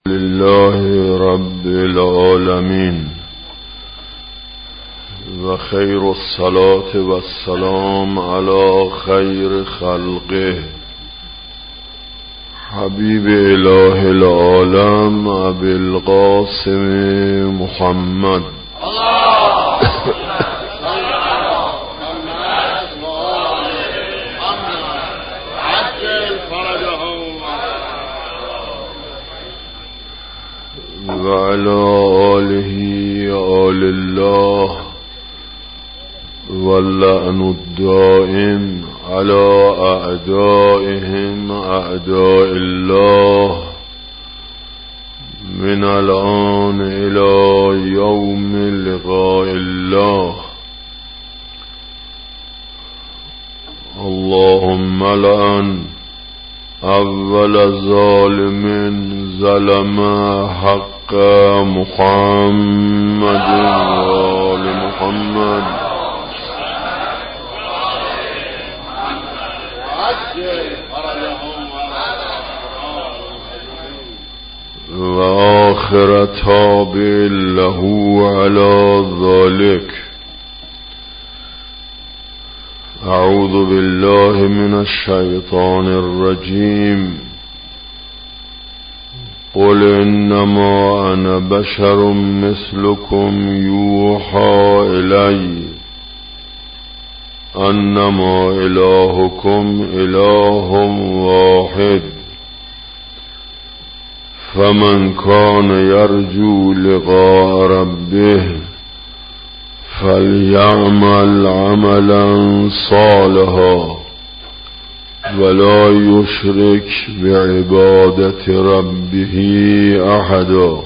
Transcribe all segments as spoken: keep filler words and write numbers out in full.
لله رب العالمين و خیر الصلاة و السلام على خیر خلقه حبیب اله العالم ابی القاسم محمد و علی آله آل الله واللعن الدائم على اعدائهم اعداء الله من الآن الى یوم لقاء الله. اللهم لعن اول ظالم ظلم حق محمد و آل محمد و آخر تابع له على ذلك. اعوذ بالله من الشیطان الرجیم. قل انما انا بشر مثلكم يوحى الي انما الهكم اله واحد فمن كان يرجو لقاء ربه فليعمل عملا صالحا ولا يشرك بعبادت ربه احدا.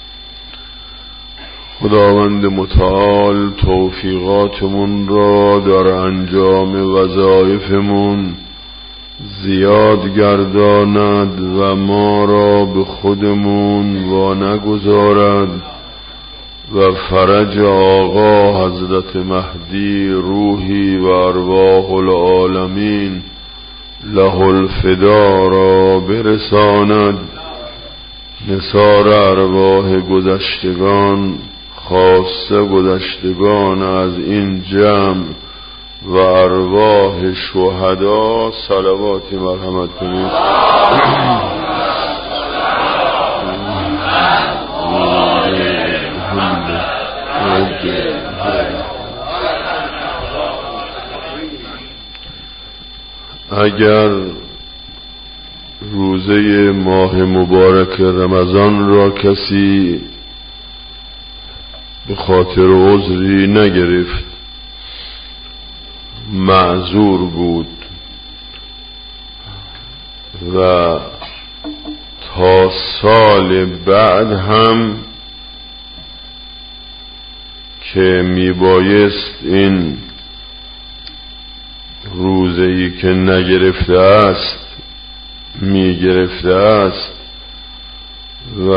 خداوند متعال توفیقاتمون را در انجام وظایفمون زیاد گرداند و ما را به خودمون وا نگذارد و فرج آقا حضرت مهدی روحی و ارواح العالمین له الفدا را برساند. نثار ارواح گذشتگان خاصه گذشتگان از این جمع و ارواح شهدا صلواتی مرحمت کنید. اگر روزه ماه مبارک رمضان را کسی به خاطر عذری نگرفت، معذور بود و تا سال بعد هم که میبایست این روزه‌ای که نگرفته است میگرفته است و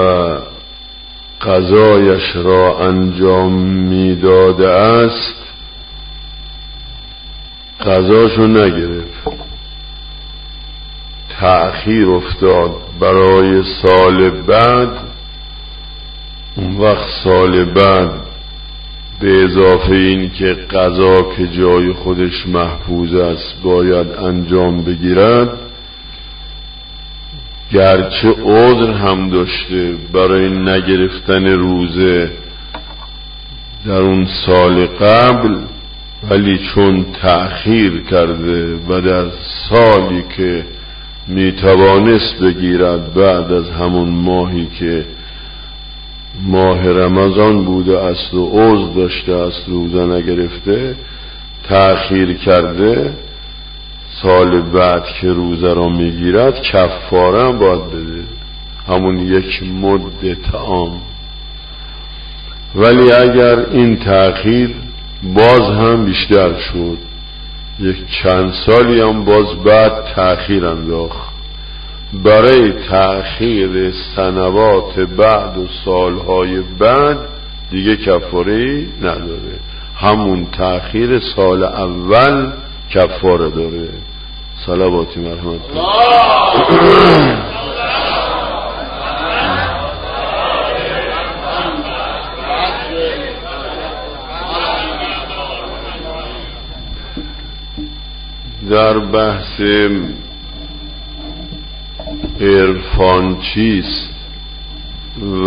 قضایش را انجام میداده است، قضاشو نگرفت، تأخیر افتاد برای سال بعد. اون وقت سال بعد به اضافه این که قضا که جای خودش محفوظ است باید انجام بگیرد، گرچه عذر هم داشته برای نگرفتن روزه در اون سال قبل، ولی چون تأخیر کرده و در سالی که میتوانست بگیرد بعد از همون ماهی که ماه رمضان بوده است و عذر داشته است روزه نگرفته، تأخیر کرده، سال بعد که روزه را میگیرد کفاره هم باید بده، همون یک مد طعام. ولی اگر این تأخیر باز هم بیشتر شد، یک چند سالی هم باز بعد تأخیر انداخت، برای تأخیر سنوات بعد و سالهای بعد دیگه کفاره‌ای نداره، همون تأخیر سال اول کفاره داره. صلواتی مرحمت کنید. در بحث عرفان چیست و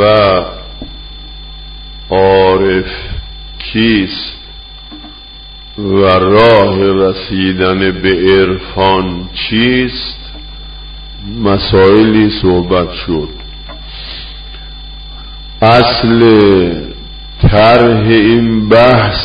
عارف کیست و راه رسیدن به عرفان چیست مسائلی صحبت شد. اصل طرح این بحث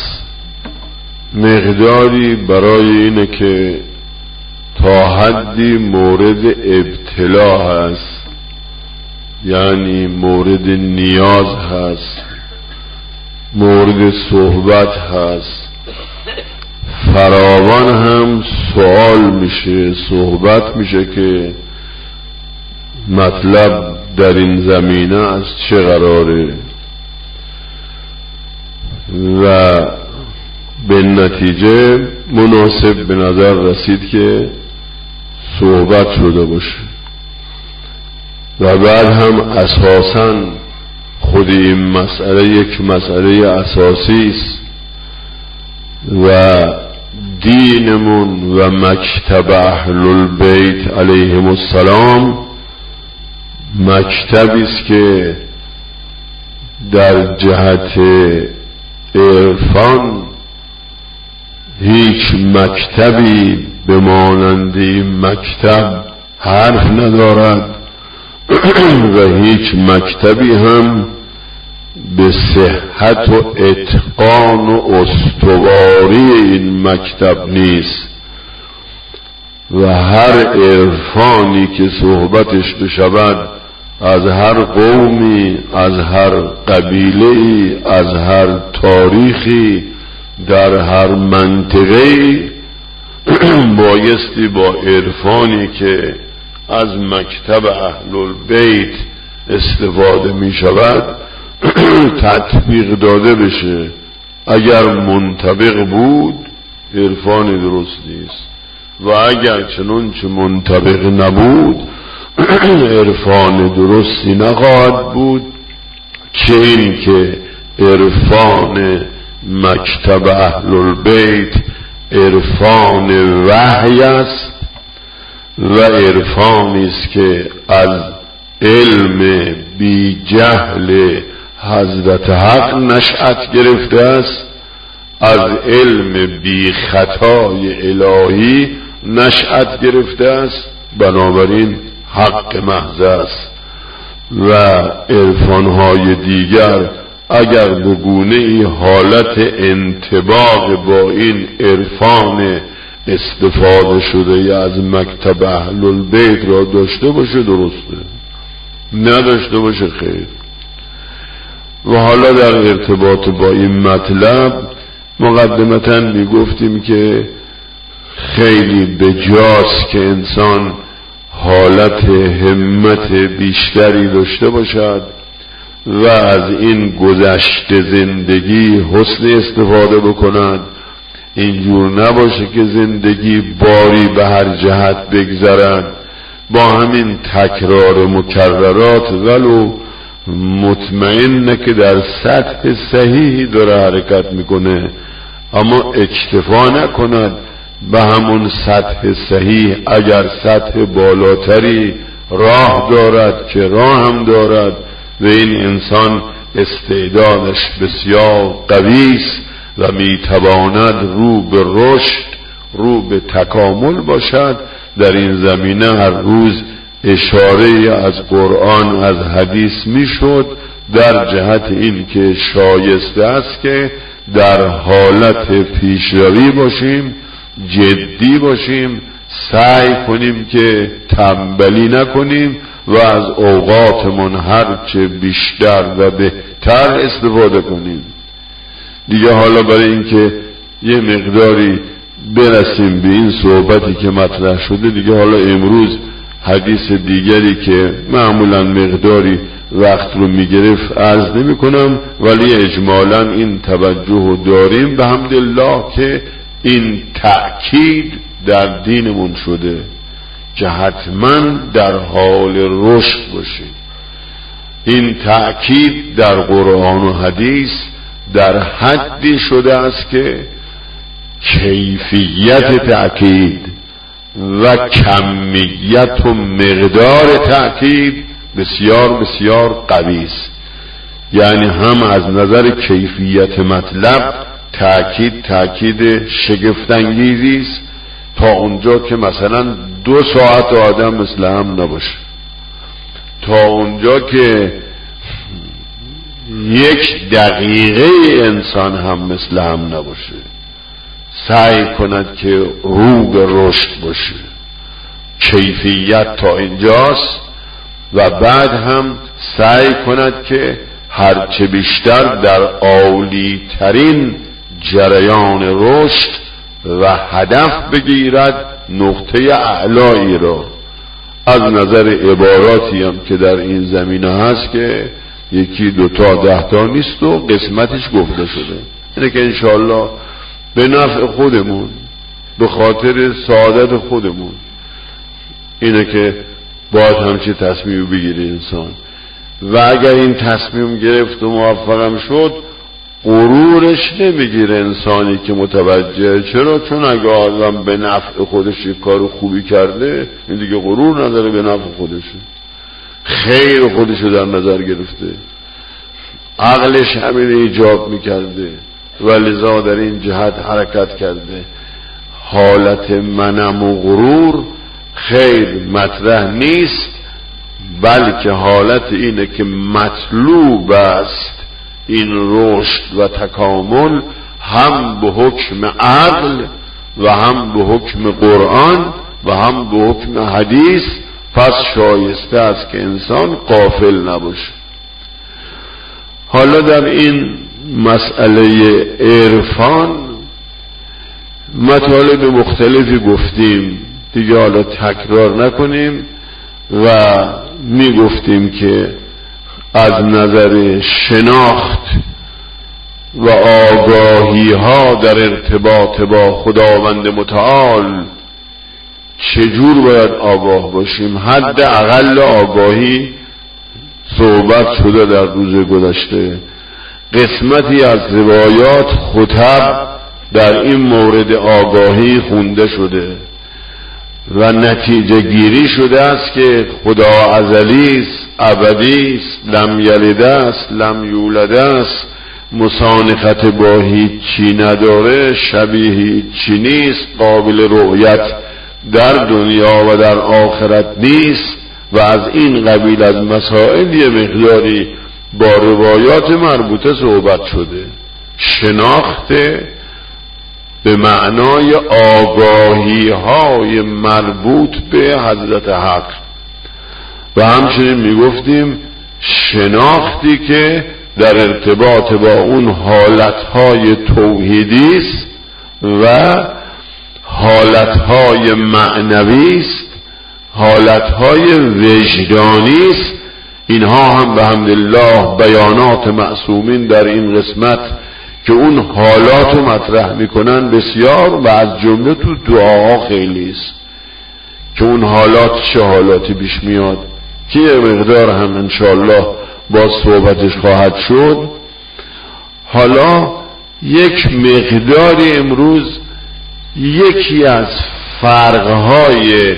مقداری برای اینه که تا حدی مورد ابتلا هست، یعنی مورد نیاز هست، مورد صحبت هست، فراوان هم سوال میشه، صحبت میشه که مطلب در این زمینه از چه قراره و به نتیجه مناسب به نظر رسید که صحبت شده باشه. و بعد هم اساساً خود این مسئله یک مسئله اساسی است و دینمون و مکتب اهل البیت علیهم السلام مکتبی است که در جهت عرفان هیچ مکتبی به مانند این مکتب حرف ندارد و هیچ مکتبی هم به صحت و اتقان و استواری این مکتب نیست و هر عرفانی که صحبتش بشود از هر قومی، از هر قبیله‌ای، از هر تاریخی، در هر منطقه‌ای بایستی با عرفانی که از مکتب اهل البیت استفاده می شود تطبیق داده بشه. اگر منطبق بود عرفان درست نیست و اگر چنانچه منطبق نبود عرفان درستی نخواهد بود، چه این که عرفان مکتب اهل البیت عرفان وحی است و عرفانی است که از علم بی جهل حضرت حق نشأت گرفته است، از علم بی خطای الهی نشأت گرفته است، بنابراین حق محض است. و عرفانهای دیگر اگر به گونه ای حالت انطباق با این عرفان استفاده شده یا از مکتب اهل البیت را داشته باشه درسته، نداشته باشه خیر. و حالا در ارتباط با این مطلب مقدمتا می گفتیم که خیلی بجاست که انسان حالت همت بیشتری داشته باشد و از این گذشته زندگی حسن استفاده بکند، اینجور نباشه که زندگی باری به هر جهت بگذرد با همین تکرار مکررات، ولو مطمئنه که در سطح صحیحی داره حرکت میکنه، اما اکتفا نکند به همون سطح صحیح، اگر سطح بالاتری راه دارد که راه هم دارد و این انسان استعدادش بسیار قوی است و میتواند رو به رشد، رو به تکامل باشد، در این زمینه هر روز اشاره از قرآن از حدیث میشد در جهت این که شایسته است که در حالت پیشروی باشیم، جدی باشیم، سعی کنیم که تنبلی نکنیم و از اوقاتمون هرچه بیشتر و بهتر استفاده کنیم. دیگه حالا برای اینکه یه مقداری برسیم به این صحبتی که مطرح شده، دیگه حالا امروز حدیث دیگری که معمولا مقداری وقت رو میگرفت عرض نمی کنم، ولی اجمالا این توجه داریم به حمدالله که این تأکید در دینمون شده که حتما در حال رشد باشید. این تأکید در قرآن و حدیث در حدی شده است که کیفیت تأکید و کمیت و مقدار تأکید بسیار بسیار قوی است. یعنی هم از نظر کیفیت مطلب تأکید تأکید شگفت‌انگیزی است، تا اونجا که مثلا دو ساعت آدم مثل هم نباشه، تا اونجا که یک دقیقه انسان هم مثل هم نباشه، سعی کند که رو به رشد باشه. کیفیت تا اینجاست و بعد هم سعی کند که هرچه بیشتر در عالی ترین جریان رشد و هدف بگیرد نقطه اعلایی را. از نظر عباراتی هم که در این زمینه هست که یکی دوتا ده تا نیست و قسمتش گفته شده، اینه که انشاءالله به نفع خودمون، به خاطر سعادت خودمون، اینه که باید همچی تصمیم بگیره انسان. و اگر این تصمیم گرفت و موفقم شد، غرورش نمیگیره انسانی که متوجه. چرا؟ چون اگه آدم به نفع خودش یک کار خوبی کرده، این دیگه غرور نداره، به نفع خودشه، خیر خودشو در نظر گرفته، عقلش همین ایجاب میکرده و لذا در این جهت حرکت کرده. حالت منم و غرور خیر مطرح نیست، بلکه حالت اینه که مطلوب است این رشد و تکامل، هم به حکم عقل و هم به حکم قرآن و هم به حکم حدیث. پس شایسته است که انسان غافل نباشه. حالا در این مسئله عرفان مطالب مختلفی گفتیم دیگه، حالا تکرار نکنیم. و می گفتیم که از نظر شناخت و آگاهی ها در ارتباط با خداوند متعال چجور باید آگاه باشیم. حد اقل آگاهی صحبت شده در روز گذشته. قسمتی از روایات خطب در این مورد آگاهی خونده شده و نتیجه گیری شده است که خدا ازلی است، ابدی است، لم یلد است، لم یولد است، مسانخت با هیچی نداره، شبیه هیچی نیست، قابل رؤیت در دنیا و در آخرت نیست. و از این قبیل از مسائل یه مقداری با روایات مربوطه صحبت شده. شناخت به معنای آگاهی های مربوط به حضرت حق، و همچنین میگفتیم شناختی که در ارتباط با اون حالتهای توحیدی است و حالتهای معنوی است، حالتهای وجدانی است. اینها هم به حمدالله بیانات معصومین در این قسمت که اون حالات رو مطرح میکنن بسیار، و از جمله تو دعاها خیلی است که اون حالات چه حالاتی پیش میاد که یه مقدار هم انشاءالله باز صحبتش خواهد شد. حالا یک مقداری امروز یکی از فرقهای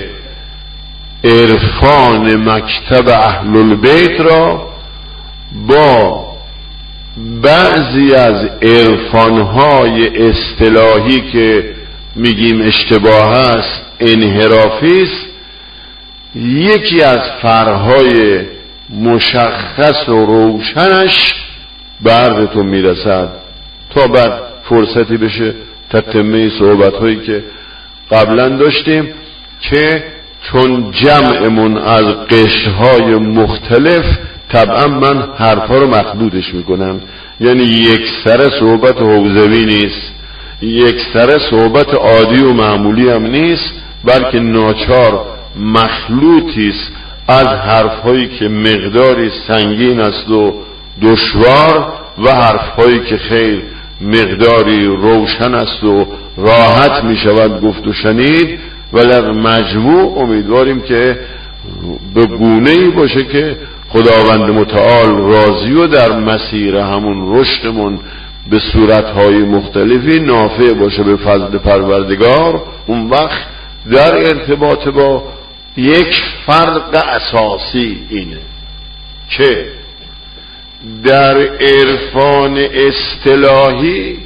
عرفان مکتب اهل البیت را با بعضی از عرفانهای اصطلاحی که میگیم اشتباه است، انحرافی است، یکی از فرقهای مشخص و روشنش بردتون میرسد تا بعد فرصتی بشه تتمه صحبت هایی که قبلا داشتیم، که چون جمعمون از قشرهای مختلف طبعا من حرفا رو مخدودش میکنم. یعنی یک سر صحبت حوزوی نیست، یک سر صحبت عادی و معمولی هم نیست، بلکه ناچار مخلوطی است از حرفهایی که مقداری سنگین است و دشوار و حرفهایی که خیر مقداری روشن است و راحت می شود گفت و شنید. و در مجموع امیدواریم که به گونه‌ای باشه که خداوند متعال راضی و در مسیر همون رشدمون به صورتهای مختلفی نافع باشه به فضل پروردگار. اون وقت در ارتباط با یک فرق اساسی اینه که در عرفان اصطلاحی،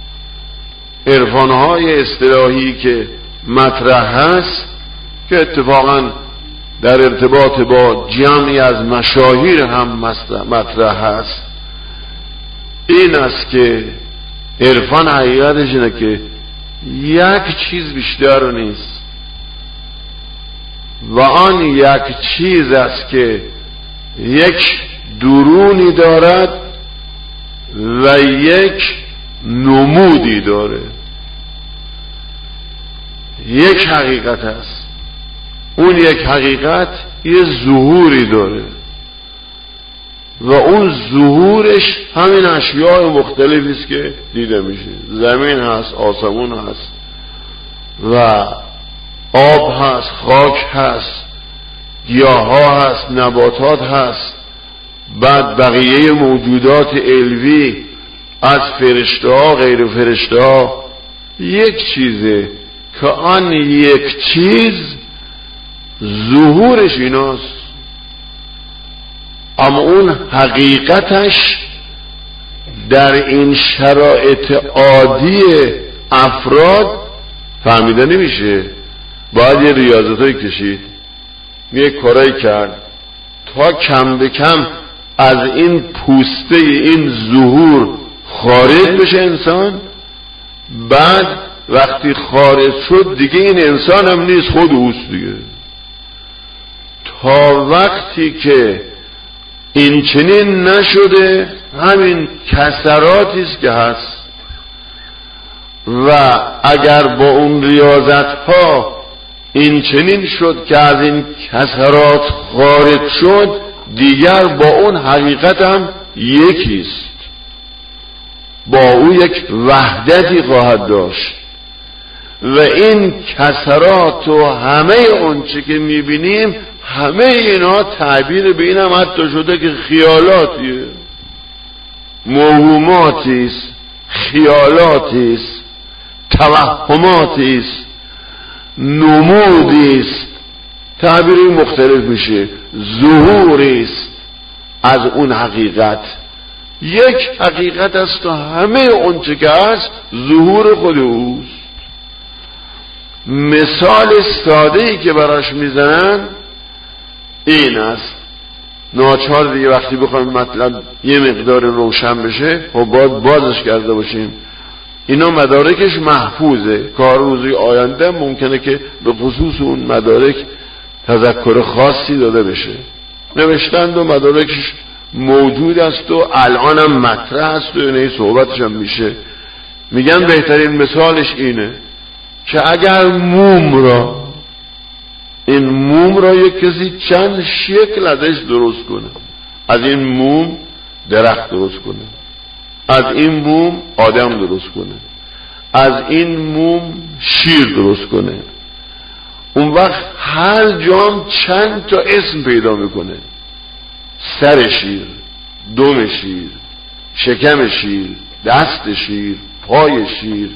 عرفانهای اصطلاحی که مطرح هست، که اتفاقا در ارتباط با جمعی از مشاهیر هم مطرح هست، این است که عرفان حقیقتش اینه که یک چیز بیشتر نیست و آن یک چیز است که یک درونی دارد و یک نمودی داره. یک حقیقت است، اون یک حقیقت یه ظهوری داره و اون ظهورش همین اشیاء مختلفی است که دیده میشه. زمین هست، آسمون هست و آب هست، خاک هست، گیاه ها هست، نباتات هست، بعد بقیه موجودات علوی از فرشته ها، غیر فرشته ها. یک چیزه که آن یک چیز ظهورش ایناست، اما اون حقیقتش در این شرایط عادی افراد فهمیده نمیشه. باید یه ریاضتایی کشید، یه کارایی کرد تا کم به کم از این پوسته این ظهور خارج بشه انسان. بعد وقتی خارج شد دیگه این انسان هم نیست، خود اوست دیگه. تا وقتی که این چنین نشده همین کسراتی است که هست و اگر با اون ریاضت ها این چنین شد که از این کسرات خارج شد، دیگر با اون حقیقت هم یکیست، با او یک وحدتی خواهد داشت و این کسرات و همه اون چه که میبینیم، همه اینا تعبیر به این هم حتی شده که خیالاتیه، موهوماتیست، خیالاتیست، توهماتیست، نمودیست، تعبیری مختلف میشه، ظهوریست از اون حقیقت. یک حقیقت است و همه اون چه که هست ظهور خود اوست. مثال ساده‌ای که براش میزنن این است، ناچار دیگه وقتی بخوایم مطلب یه مقدار روشن بشه خب باید بازش کرده باشیم. اینا مدارکش محفوظه، کار روزی آینده ممکنه که به خصوص اون مدارک تذکر خاصی داده بشه. نوشتند و مدارکش موجود است و الان هم مطرح است و اینه صحبتش هم میشه. میگن بهترین مثالش اینه که اگر موم را، این موم را یک کسی چند شکل ازش درست کنه، از این موم درخت درست کنه، از این موم آدم درست کنه، از این موم شیر درست کنه، اون وقت هر جام چند تا اسم پیدا میکنه: سر شیر، دم شیر، شکم شیر، دست شیر، پای شیر.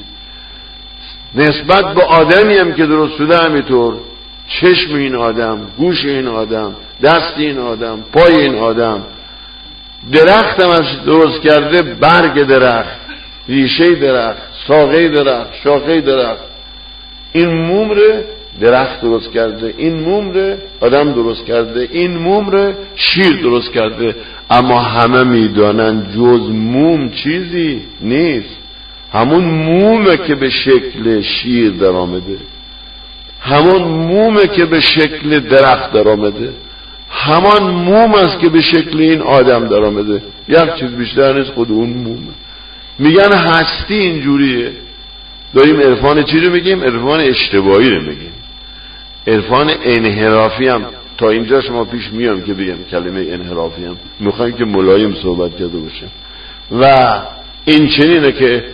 نسبت به آدمی هم که درست شده همینطور، چشم این آدم، گوش این آدم، دست این آدم، پای این آدم. درخت هم درست کرده، برگ درخت، ریشه درخت، ساقه درخت، شاخه درخت. این موم ره درخت درست کرده، این موم ره آدم درست کرده، این موم ره شیر درست کرده. اما همه میدانن جز موم چیزی نیست، همون مومه که به شکل شیر در آمده، همون مومه که به شکل درخت در آمده، همان موم است که به شکل این آدم در آمده. یک چیز بیشتر نیست، خود اون مومه. میگن هستی اینجوریه. داریم عرفان چی رو میگیم؟ عرفان اشتباهی رو میگیم. عرفان انحرافی هم تا اینجا شما پیش میام که بگم کلمه انحرافی هم میخوایم که ملایم صحبت کرده باشه. و این چنینه که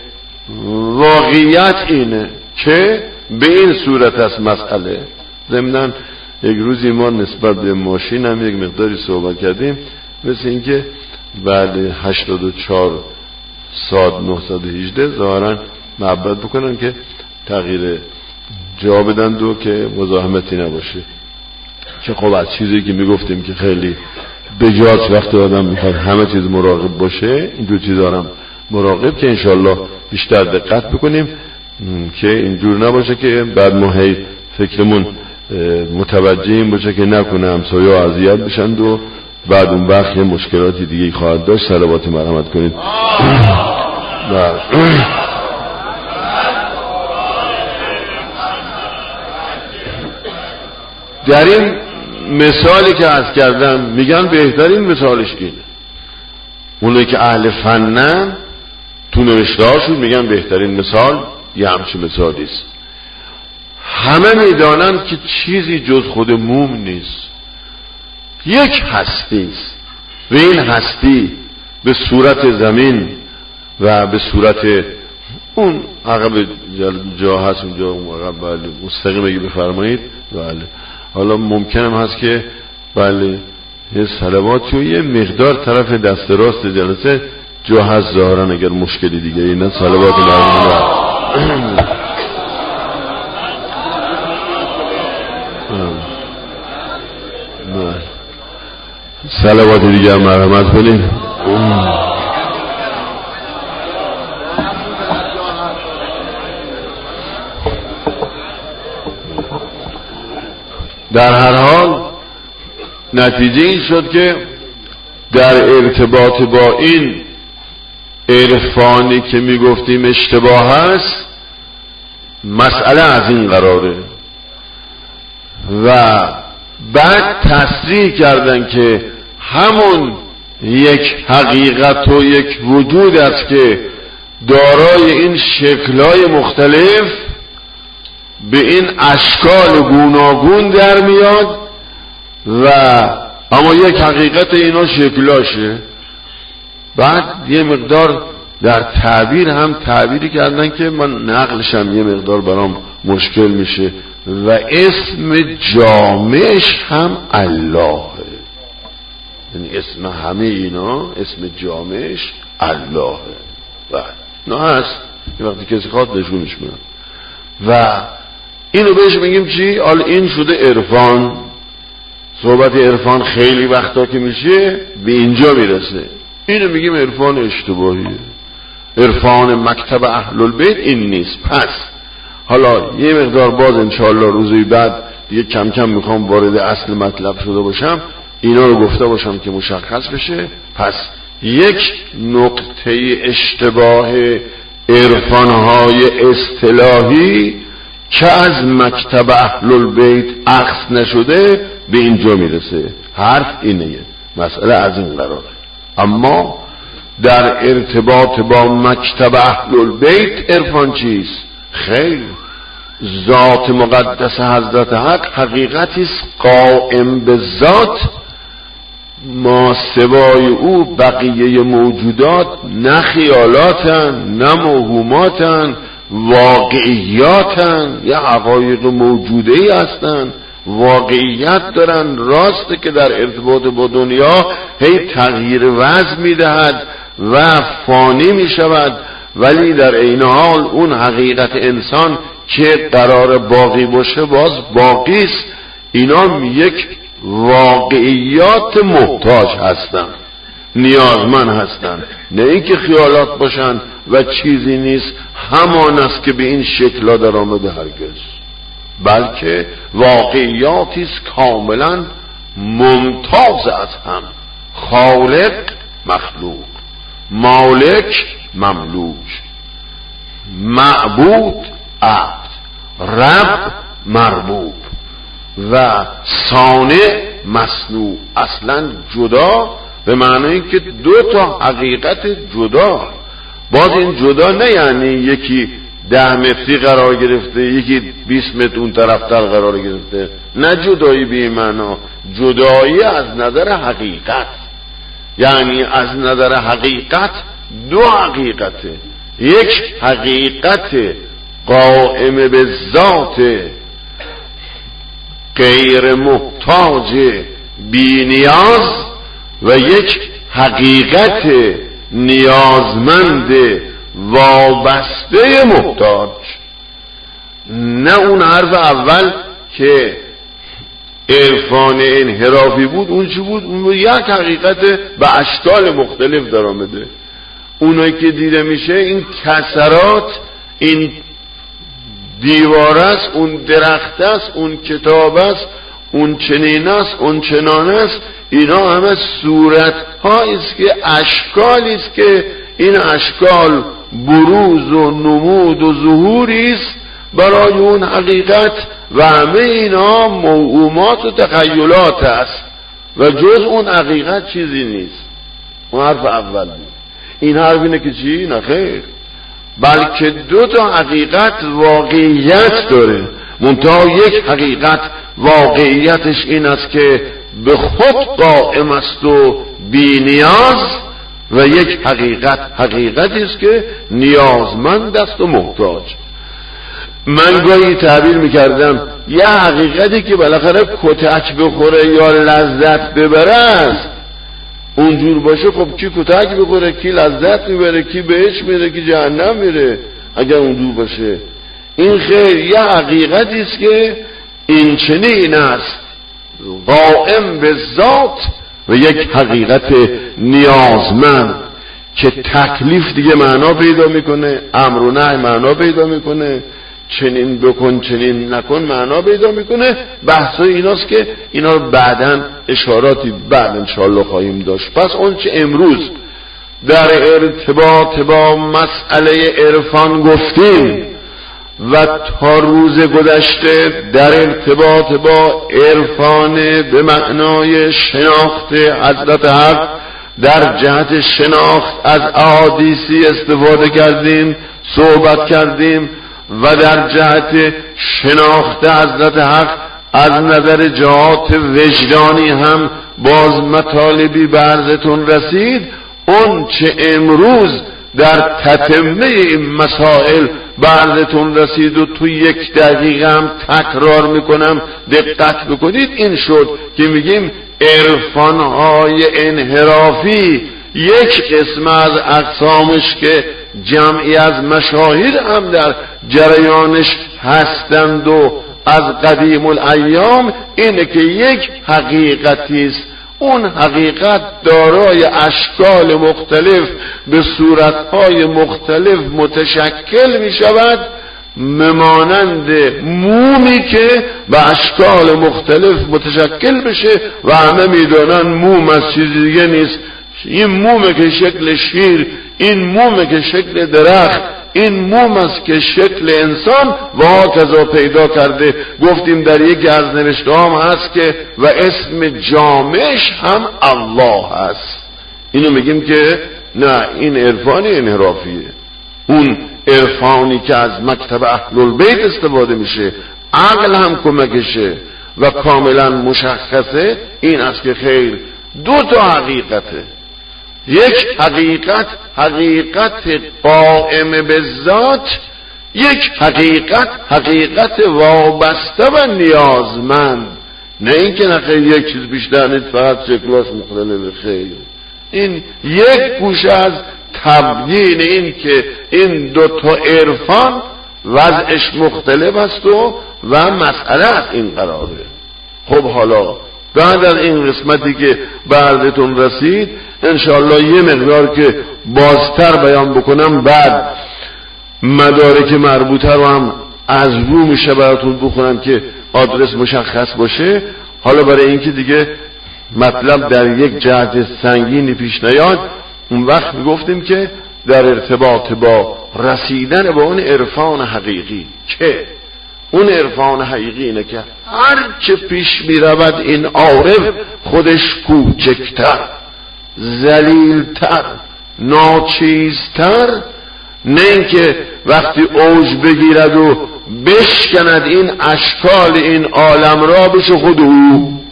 واقعیت اینه که به این صورت است مسئله. ضمناً یک روزی ما نسبت به ماشین هم یک مقداری صحبت کردیم، مثل اینکه بعد هشتاد و چهار ساد نهصد و هجده ظاهراً محبت بکنن که تغییر جواب بدن و که مزاحمتی نباشه، که خب از چیزی که میگفتیم که خیلی بجاست وقتی آدم میخواد همه چیز مراقب باشه، اینجور چیزا هم مراقب که انشالله بیشتر دقت بکنیم که اینجور نباشه که بعد ما هی فکرمون متوجه این باشه که نکنه همسایه ها اذیت بشن و بعد اون وقت یه مشکلاتی دیگه خواهد داشت. صلوات مرحمت کنید. در این مثالی که عرض کردم میگن بهترین مثالش اینه. اونایی که اهل فنن تو نوشته‌هاشون میگن بهترین مثال یه همچین مثالی است. همه میدانند که چیزی جز خود موم نیست، یک هستی است و این هستی به صورت زمین و به صورت اون عقب جا هست اونجا اون عقب، بله مستقیم اگه بفرمایید، بله. حالا ممکنم هست که بله یه صلواتی و یه مقدار طرف دست راست جلسه جا هست ظاهرا اگر مشکلی دیگه اینا صلوات مرحوم صلوات دیگه مرحمت کنید. در هر حال نتیجه این شد که در ارتباط با این عرفانی که میگفتیم اشتباه است، مسئله از این قراره و بعد تصریح کردن که همون یک حقیقت و یک وجود است که دارای این شکل‌های مختلف به این اشکال گوناگون در میاد و اما یک حقیقت اینا شکلاشه. بعد یه مقدار در تعبیر هم تعبیری کردن که من نقلشم یه مقدار برام مشکل میشه و اسم جامعش هم الله، یعنی اسم همه اینا اسم جامعش الله و نه هست یه وقتی کسی خواد نشونش میدن و اینو بهش میگیم چی؟ حالا این شده عرفان. صحبت عرفان خیلی وقتا که میشه به اینجا میرسه، اینو میگیم عرفان اشتباهیه، عرفان مکتب اهل البیت این نیست. پس حالا یه مقدار باز انشاءالله روزی بعد دیگه کم کم میخوام وارد اصل مطلب شده باشم، اینا رو گفته باشم که مشخص بشه. پس یک نقطه اشتباه عرفانهای اصطلاحی که از مکتب اهل البیت اخذ نشده به اینجا میرسه. حرف اینه، مسئله از این قراره. اما در ارتباط با مکتب اهل البیت عرفان چیست؟ خیر، ذات مقدس حضرت حق حقیقتی است قائم به ذات، ما سوای او بقیه موجودات نه خیالاتن نه موهوماتن، واقعیاتن، یه حقایق موجوده ای هستن، واقعیت دارن. راسته که در ارتباط با دنیا هی تغییر وضع میدهد و فانی میشود، ولی در عین حال اون حقیقت انسان که قرار باقی باشه باز باقی است. اینا یک واقعیات محتاج هستن، نیازمند هستن، نه اینکه خیالات باشن و چیزی نیست همان است که به این شکل در آمده، هرگز، بلکه واقعیاتی است کاملا ممتاز از هم. خالق مخلوق، مالک مملوک، معبود عبد، رب مربوب و صانع مصنوع. اصلا جدا به معنی که دو تا حقیقت جدا. باز این جدا نه یعنی یکی ده متری قرار گرفته یکی بیست متر اون طرفتر قرار گرفته، نه جدایی به این معنا، جدایی از نظر حقیقت. یعنی از نظر حقیقت دو حقیقته، یک حقیقت قائم به ذات غیر محتاج بی نیاز و یک حقیقت نیازمند وابسته محتاج. نه اون حرف اول که عرفان انحرافی بود. اون چی بود؟ اون یک حقیقت به اشکال مختلف در آمده. اونایی که دیده میشه این کسرات، این دیوار است، اون درخت است، اون کتاب است، اون چنین است، اون چنان است، اینا همه صورت هایی است که اشکالی است که این اشکال بروز و نمود و ظهوری است برای اون حقیقت و همه اینا موهومات و تخیلات است و جز اون حقیقت چیزی نیست. اون حرف اول بود. این حرف اینه که چی؟ نه خیر، بلکه دو تا حقیقت واقعیت داره، منتها یک حقیقت واقعیتش این است که به خود قائم است و بی نیاز، و یک حقیقت حقیقتی است که نیازمند است و محتاج. من گاهی تعبیر میکردم یه حقیقتی که بالاخره کتک بخوره یا لذت ببره است. اونجور باشه خب کی کتک بخوره، کی لذت میبره، کی بهش میره، کی جهنم میره اگر اونجور باشه. این خیر یه حقیقتی است که این چنین است، قائم به ذات، و یک حقیقت نیازمند که تکلیف دیگه معنا پیدا میکنه، امر و نهی معنا پیدا میکنه، چنین بکن چنین نکن معنا پیدا میکنه. بحثای ایناست که اینا رو بعداً اشاراتی بعد انشاءالله خواهیم داشت. پس اون چه امروز در ارتباط با مسئله عرفان گفتیم و تا روز گذشته در ارتباط با عرفان به معنای شناخت حضرت حق در جهت شناخت از احادیثی استفاده کردیم، صحبت کردیم، و در جهت شناخت حضرت حق از نظر جهات وجدانی هم باز مطالبی به عرضتون رسید. اون چه امروز در تتمه این مسائل به عرضتون رسید و تو یک دقیقه هم تکرار میکنم دقت بکنید، این شد که میگیم عرفانهای انحرافی یک قسم از اقسامش که جمعی از مشاهد هم در جریانش هستند و از قدیم الایام، اینه که یک حقیقتی است. اون حقیقت دارای اشکال مختلف به صورتهای مختلف متشکل می شود، ممانند مومی که به اشکال مختلف متشکل بشه و همه می دانن موم از چیزی دیگه نیست. این مومه که شکل شیر، این مومه که شکل درخت، این موم است که شکل انسان و هاکذا پیدا کرده. گفتیم در یک از نوشته هم هست که و اسم جامعش هم الله هست. اینو میگیم که نه، این عرفان انحرافیه. اون عرفانی که از مکتب اهل البیت استفاده میشه، عقل هم کمکشه و کاملا مشخصه، این است که خیر دو تا حقیقته. یک حقیقت حقیقت قائم به ذات، یک حقیقت حقیقت وابسته و نیازمند. نه اینکه نخیر یک چیز بیشتر نیست، فقط شکلاش مختلف. خیر این یک گوشه از تبیین این که این دوتا عرفان وضعش مختلف است و و مسئله از این قراره. خب حالا بعد از این قسمتی که بردتون رسید انشاءالله یه مقدار که بازتر بیان بکنم، بعد مدارک مربوطه رو هم از رو میشه براتون بخونم که آدرس مشخص باشه. حالا برای اینکه دیگه مطلب در یک جهت سنگینی پیش نیاد، اون وقت میگفتیم که در ارتباط با رسیدن به اون عرفان حقیقی، که اون عرفان حقیقی اینه که هر چه پیش میرود این عارف خودش کوچکتر، ذلیلتر، ناچیزتر، نه اینکه وقتی اوج بگیرد و بشکند این اشکال این عالم را بشه خود او،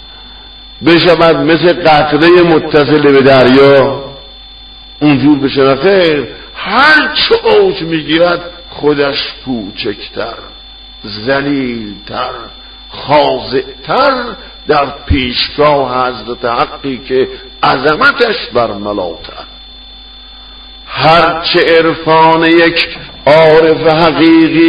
بشود مثل قطره متصل به دریا، اونجور بشه. نخیر، هر چه اوج میگیرد خودش کوچکتر، ذلیلتر، خاضعتر در پیشگاه حضرت حقی که عظمتش بر ملاتر. هرچه عرفان یک عارف حقیقی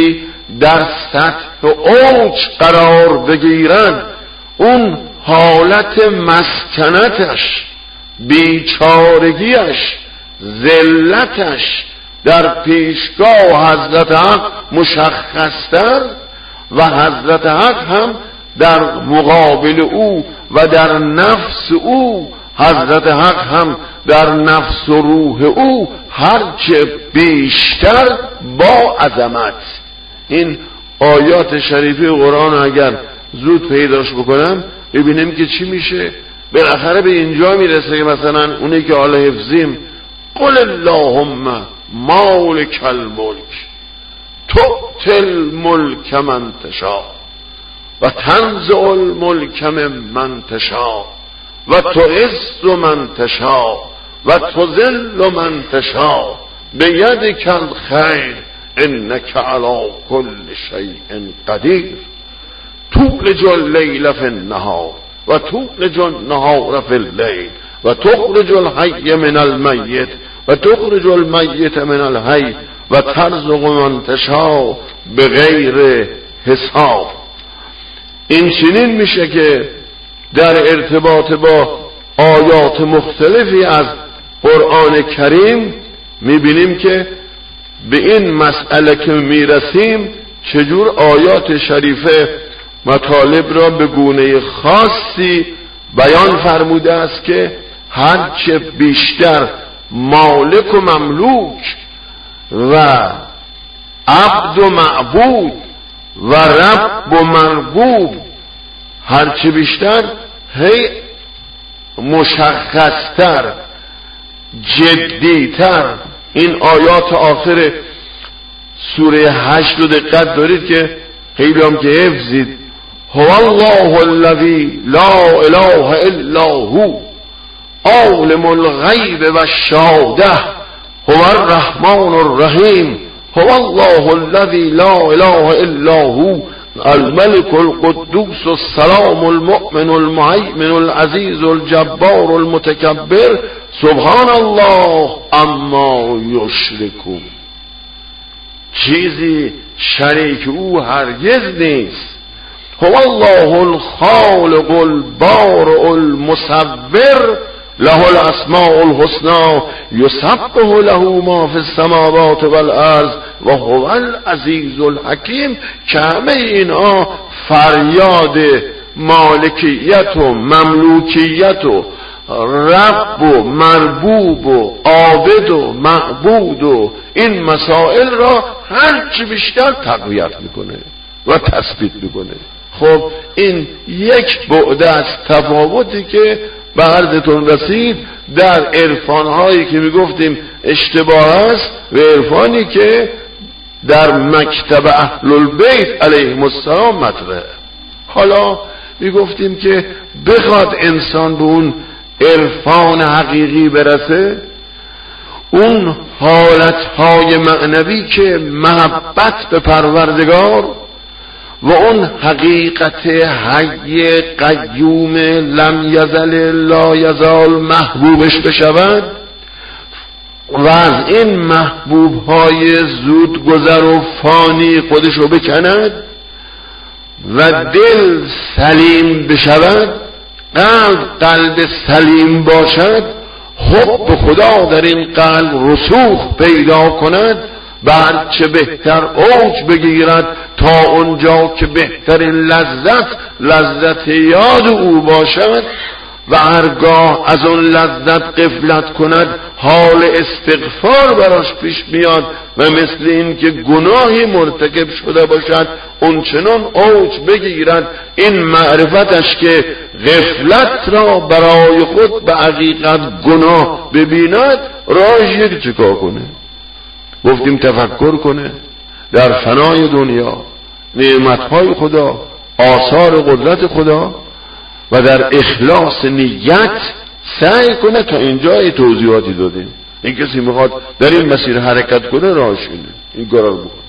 در سطح اوج قرار بگیرد، اون حالت مسکنتش، بیچارگیش، ذلتش در پیشگاه حضرت حق مشخصتر و حضرت حق هم در مقابل او و در نفس او، حضرت حق هم در نفس و روح او هرچه بیشتر با عظمت. این آیات شریفه قرآن اگر زود پیداش بکنم ببینیم که چی میشه. بالاخره به اینجا میرسه که مثلا اونی که حالا حفظیم قل اللهم مالک الملک تؤتی الملک من تشاء و تنزع الملک ممن تشاء و تعز من تشاء و تذل من تشاء بیدک الخیر انک علی کل شیء قدیر تولج اللیل فی النهار و تولج النهار فی اللیل و تخرج الحی من المیت و تخرج المیت من الحی و ترزق من تشاء بغیر حساب. این چنین میشه که در ارتباط با آیات مختلفی از قرآن کریم میبینیم که به این مسئله که میرسیم چجور آیات شریفه مطالب را به گونه خاصی بیان فرموده است که هرچه بیشتر مالک و مملوک و عبد و معبود و رب و مربوب هرچه بیشتر هی مشخصتر، جدیتر. این آیات آخر سوره هشت رو دقت دارید که خیلی هم که حفظید هو الله الذی لا اله الا هو عالم الغیب و الشهاده هو الرحمن الرحیم هو الله الذی لا اله الا هو الملك القدوس السلام المؤمن المهيمن العزيز الجبار المتكبر سبحان الله اما یشرکون. چیزی شریک او هرگز نیست. هو الله الخالق البارئ المصور له الاسماء الحسنى یسبح له ما فی السماوات والارض و هو العزیز الحکیم. که همه اینها فریاد مالکیت و مملوکیت و رب و مربوب و عابد و معبود و این مسائل را هرچی بیشتر تقویت میکنه و تثبیت میکنه. خب این یک بعد از تفاوتی که به عرضتون رسید در عرفانهایی که میگفتیم اشتباه است و عرفانی که در مکتب اهل البیت علیهم السلام مطرحه. حالا میگفتیم که بخواد انسان به اون عرفان حقیقی برسه، اون حالتهای معنوی که محبت به پروردگار و اون حقیقت حی قیوم لم یزل لا یزال محبوبش بشود و از این محبوب های زود گذر و فانی خودشو بکند و دل سلیم بشود، قلب قلب سلیم باشد، حب خدا در این قلب رسوخ پیدا کند، بعد چه بهتر اوج بگیرد تا اونجا که بهترین لذت لذت یاد او باشد و هرگاه از اون لذت غفلت کند حال استغفار براش پیش میاد و مثل این که گناهی مرتکب شده باشد اونچنان اوج بگیرد این معرفتش که غفلت را برای خود به حقیقت گناه ببیند، راهش یکی چکار کنه؟ گفتیم تفکر کنه در فنای دنیا، نعمتهای خدا، آثار قدرت خدا و در اخلاص نیت سعی کنه. تا اینجا توضیحاتی دادیم. این کسی میخواد در این مسیر حرکت کنه راهش اینه، این کارا رو بکنه.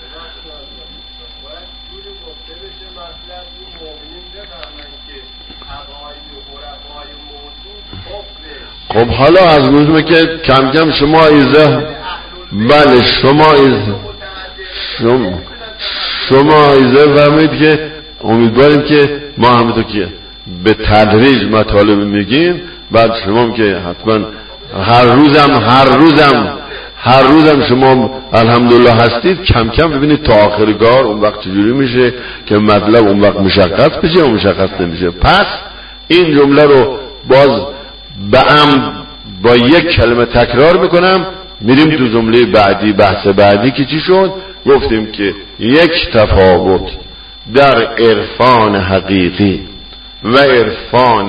خب حالا از روزمه که کم کم شما ایزه بله شما ایزه شما, شما ایزه فرمایید که امیدواریم که ما همونطور که به تدریج مطالب میگیم، بعد شما که حتما هر روزم هر روزم هر روزم شما الحمدلله هستید، کم کم ببینید تا آخر کار اون وقت چجوری میشه که مطلب اون وقت مشخص بشه و مشخص نمیشه. پس این جمله رو باز به عمد با یک کلمه تکرار میکنم، میریم تو جمله بعدی. بحث بعدی که چی شد؟ گفتیم که یک تفاوت در عرفان حقیقی و عرفان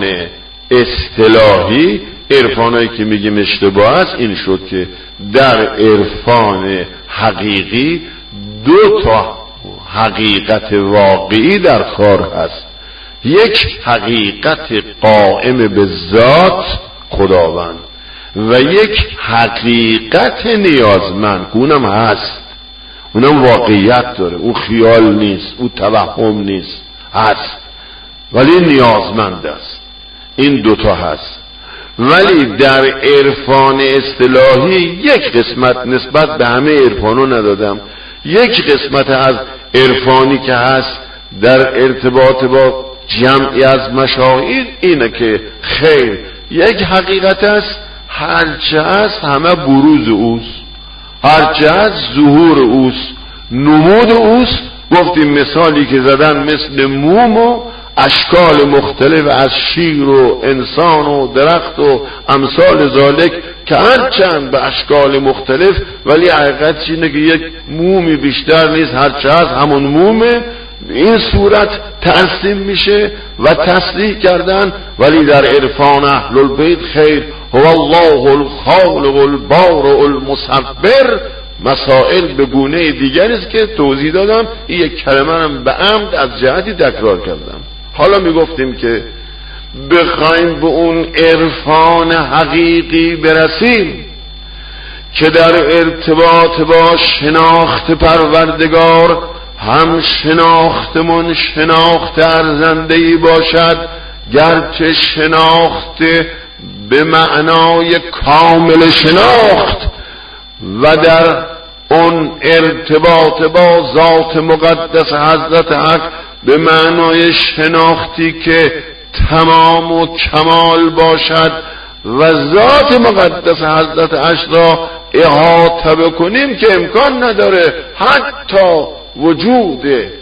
اصطلاحی، عرفانایی که میگیم اشتباه است، این شد که در عرفان حقیقی دو تا حقیقت واقعی در کار هست. یک حقیقت قائم به ذات خداوند و یک حقیقت نیازمند، اونم هست، اونم واقعیت داره، اون خیال نیست، اون توهم نیست، هست ولی نیازمند است. این دوتا هست. ولی در عرفان اصطلاحی یک قسمت نسبت به همه عرفانو ندادم، یک قسمت از عرفانی که هست در ارتباط با جمعی از مشاهیر اینه که خیر یک حقیقت است، هرچه هست همه بروز اوست، هرچه هست ظهور اوست، نمود اوست. گفتیم مثالی که زدن مثل موم و اشکال مختلف از شیر و انسان و درخت و امثال ذالک که هرچند به اشکال مختلف، ولی حقیقت اینه که یک مومی بیشتر نیست، هرچه هست همون مومه. این صورت ترسیم میشه و تصریح کردن. ولی در عرفان اهل البیت خیر هو الله الخالق البارئ المصور، مسائل به گونه دیگری است که توضیح دادم. این یک کلمه هم به عمد از جهتی تکرار کردم. حالا میگفتیم که بخوایم به اون عرفان حقیقی برسیم که در ارتباط با شناخت پروردگار هم شناختمون شناخت ارزنده‌ای باشد، گرچه شناخت به معنای کامل شناخت و در اون ارتباط با ذات مقدس حضرت حق به معنای شناختی که تمام و کمال باشد و ذات مقدس حضرت حق را احاطه بکنیم که امکان نداره حتی وجود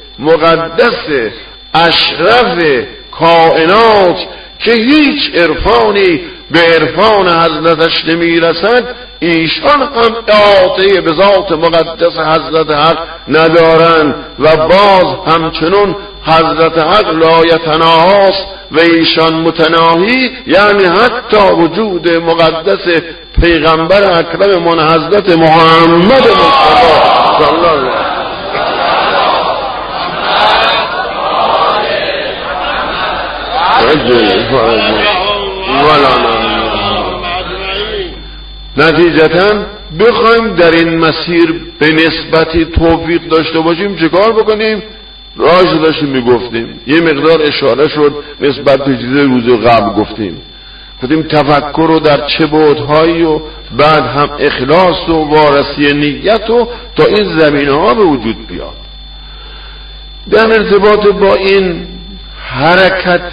مقدس اشرف کائنات که هیچ عرفانی به عرفان حضرتش نمی رسد، ایشان هم احاطه به ذات مقدس حضرت حق ندارند و باز همچنون حضرت حق لایتناهاست و ایشان متناهی، یعنی حتی وجود مقدس پیغمبر اکرم من حضرت محمد مصطفی صلی الله علیه و نتیجتاً بخوایم در این مسیر به نسبتی توفیق داشته باشیم چه کار بکنیم؟ راهش داشتیم میگفتیم، یه مقدار اشاره شد نسبت به چیز روز قبل گفتیم گفتیم تفکر رو در چه بعدهایی و بعد هم اخلاص و وارسی نیت و تا این زمینه ها به وجود بیاد. در ارتباط با این حرکت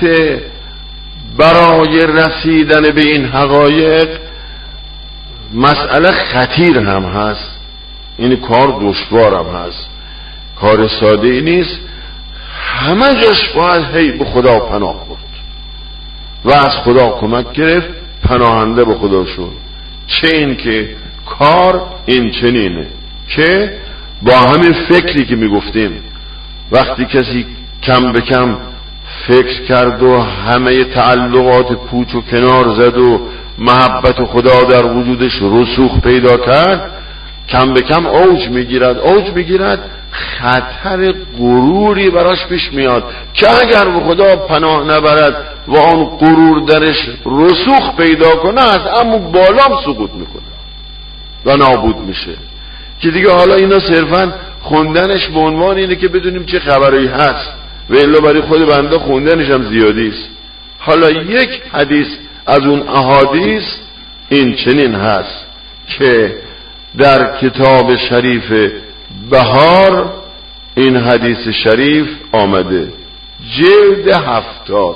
برای رسیدن به این حقایق مسئله خطیر هم هست، این کار دشوار هم هست، کار ساده ای نیست. همه جاش باید هی به خدا پناه برد و از خدا کمک گرفت، پناهنده به خدا شد. چه این که کار این چنینه که با همین فکری که میگفتیم وقتی کسی کم به کم فکر کرد و همه تعلقات پوچ و کنار زد و محبت خدا در وجودش رسوخ پیدا کرد، کم به کم اوج میگیرد اوج میگیرد خطر غروری براش پیش میاد که اگر به خدا پناه نبرد و آن غرور درش رسوخ پیدا کنه از اما بالام سقوط میکنه و نابود میشه. که دیگه حالا اینا صرفا خوندنش به عنوان اینه که بدونیم چه خبری هست و الا برای خود بنده خوندنش هم زیادی است. حالا یک حدیث از اون احادیث این چنین هست که در کتاب شریف بهار این حدیث شریف آمده، جلد هفتاد،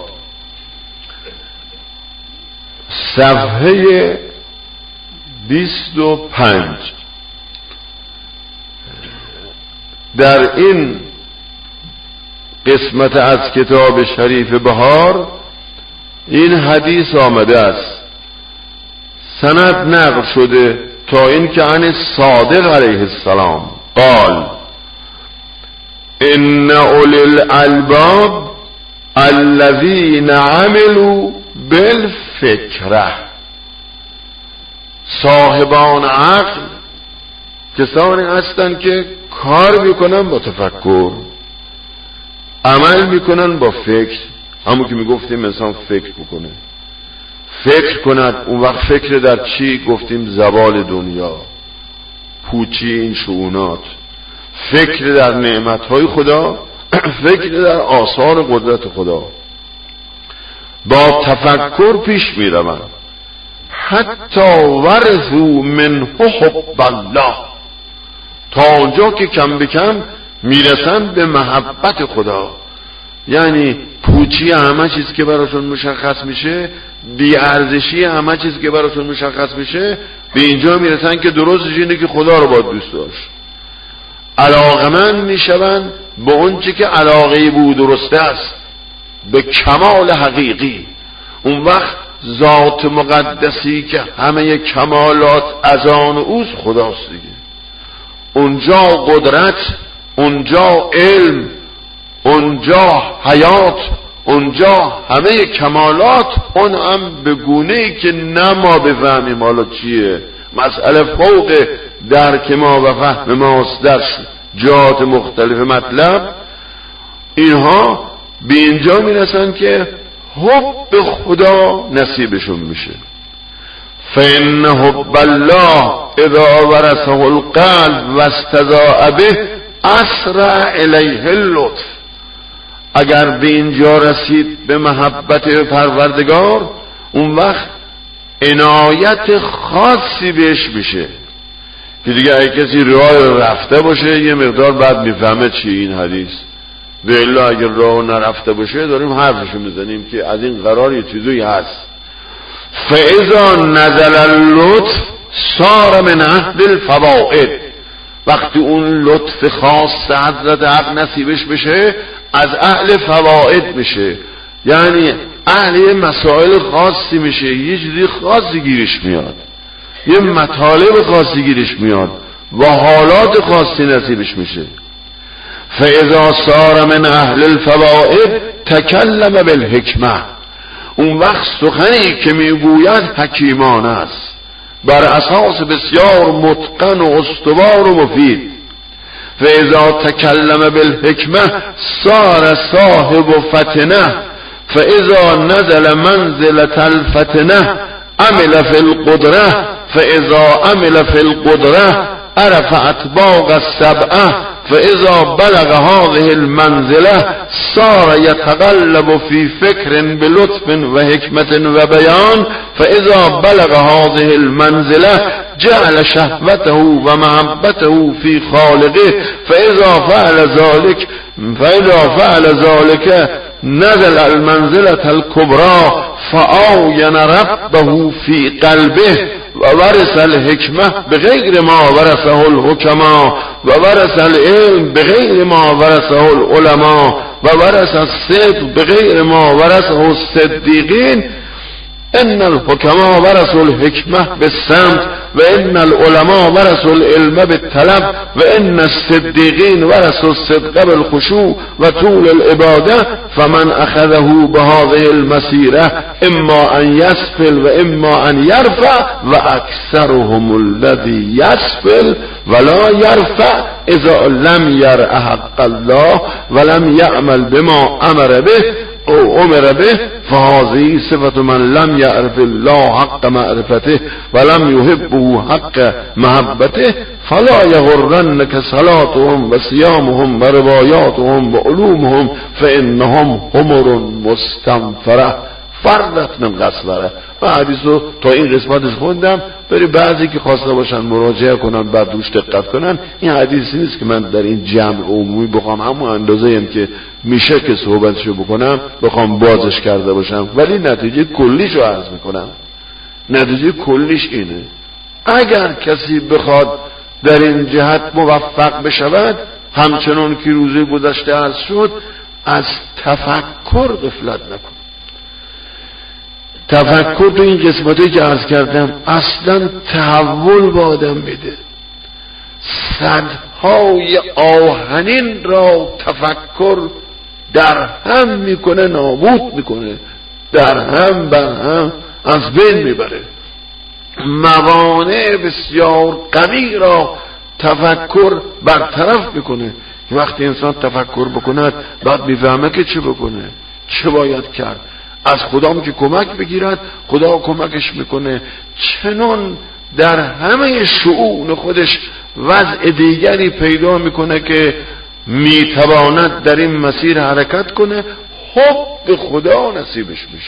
صفحه بیست و پنج. در این قسمت از کتاب شریف بهار این حدیث آمده است، سند نقل شده تا این که عن صادق علیه السلام قال ان اولی الالباب الذین عملوا بالفکره، صاحبان عقل کسانی هستند که کار میکنن با تفکر، عمل میکنن با فکر. همون که میگفتیم انسان فکر بکنه، فکر کند. اون وقت فکر در چی؟ گفتیم زوال دنیا، پوچی این شؤونات، فکر در نعمتهای خدا، فکر در آثار قدرت خدا. با تفکر پیش میروند حتی ورثوا منه حب الله، تا اونجا که کم به کم میرسن به محبت خدا. یعنی پوچی همه چیز که براشون مشخص میشه، بی‌ارزشی همه چیز که براشون مشخص میشه، به اینجا میرسن که درستش اینه که خدا رو باید دوست داشت. علاقمند میشون به اون چی که علاقه بود درسته است، به کمال حقیقی. اون وقت ذات مقدسی که همه کمالات از آن اوست خداست دیگه. اونجا قدرت، اونجا علم، اونجا حیات، اونجا همه کمالات، اون هم به گونه‌ای که نه ما بفهمیم حالا چیه. مسئله فوق درک ما و فهم ماست در جهات مختلف مطلب. اینها به اینجا میرسن که حب خدا نصیبشون میشه. فإن حب الله اذا ورثه القلب واستضاء به اسرع الیه اللطف. اگر به اینجا رسید به محبت پروردگار، اون وقت عنایت خاصی بهش میشه که دیگه اگه کسی راه رفته باشه یه مقدار بعد میفهمه چی این حدیث. و الا اگر راه نرفته باشه داریم حرفشو میزنیم که از این قرار یه چیزی هست. فاذا نزل اللطف صار من اهل الفوائد. وقتی اون لطف خاص حضرت حق نصیبش بشه از اهل فوائد میشه، یعنی اهل یه مسائل خاصی میشه، یه چیزی خاصی گیرش میاد، یه مطالب خاصی گیرش میاد و حالات خاصی نصیبش میشه. فاذا صار من اهل الفوائد تکلم بالحکمه. اون وقت سخنی که میگوید حکیمانه است، بر اساس بسیار متقن و استوار و مفید. فاذا تکلم بالحکمه صار صاحب فتنه، فاذا نزل منزلة الفتنه عمل في القدره، فاذا عمل في القدره عرف اطباق السبعه، فاذا بلغ هذه المنزله صار يتقلب في فكر بلطف وحكمة وبيان، فاذا بلغ هذه المنزله جعل شهوته ومحبته في خالقه، فاذا فعل ذلك فاذا فعل ذلك نزل المنزلة الكبرى فآين ربه في قلبه وورث الحکمه بغیر ما ورثه الحکما و ورث العلم بغیر ما ورثه العلماء و ورث الصدق بغیر ما ورثه الصدیقین. ان الحکما ورثوا الحکمه بالصمت و ان العلماء ورثوا العلم بالطلب و ان الصدیقین ورثوا الصدق بالخشوع و طول العباده، فمن اخذه بهذه المسیره اما ان یسفل و اما ان یرفع و اکثرهم الذی یسفل ولا یرفع اذا لم یرع حق الله ولم یعمل بما امر به او امر به، فهذه صفت من لم يعرف الله حق معرفته ولم يحبه حق محبته، فلا يغرنك صلاتهم و صيامهم و رواياتهم و علومهم فانهم حمر مستنفره فرت من قسوره. و حدیث رو تا این قسمتش خوندم، بری بعضی که خواسته باشن مراجعه کنن بعد روش دقت کنن. این حدیثی نیست که من در این جمع عمومی بخوام همون اندازه هم که میشه که صحبتشو بکنم بخوام بازش کرده باشم، ولی نتیجه کلیش رو عرض میکنم. نتیجه کلیش اینه: اگر کسی بخواد در این جهت موفق بشود، همچنان که روزه گذشته عرض شد، از تفکر غفلت نکن. تفکر تو این قسمتی که عرض کردم اصلا تحول با آدم میده. صدهای آهنین را تفکر در هم میکنه، نابود میکنه، در هم بر هم از بین میبره. موانع بسیار قوی را تفکر برطرف میکنه. وقتی انسان تفکر بکند بعد میفهمه که چه بکنه، چه باید کرد. از خدا که کمک بگیرد، خدا کمکش میکنه. چنان در همه شؤون خودش وضع دیگری پیدا میکنه که میتواند در این مسیر حرکت کنه. حب خدا نصیبش میشه.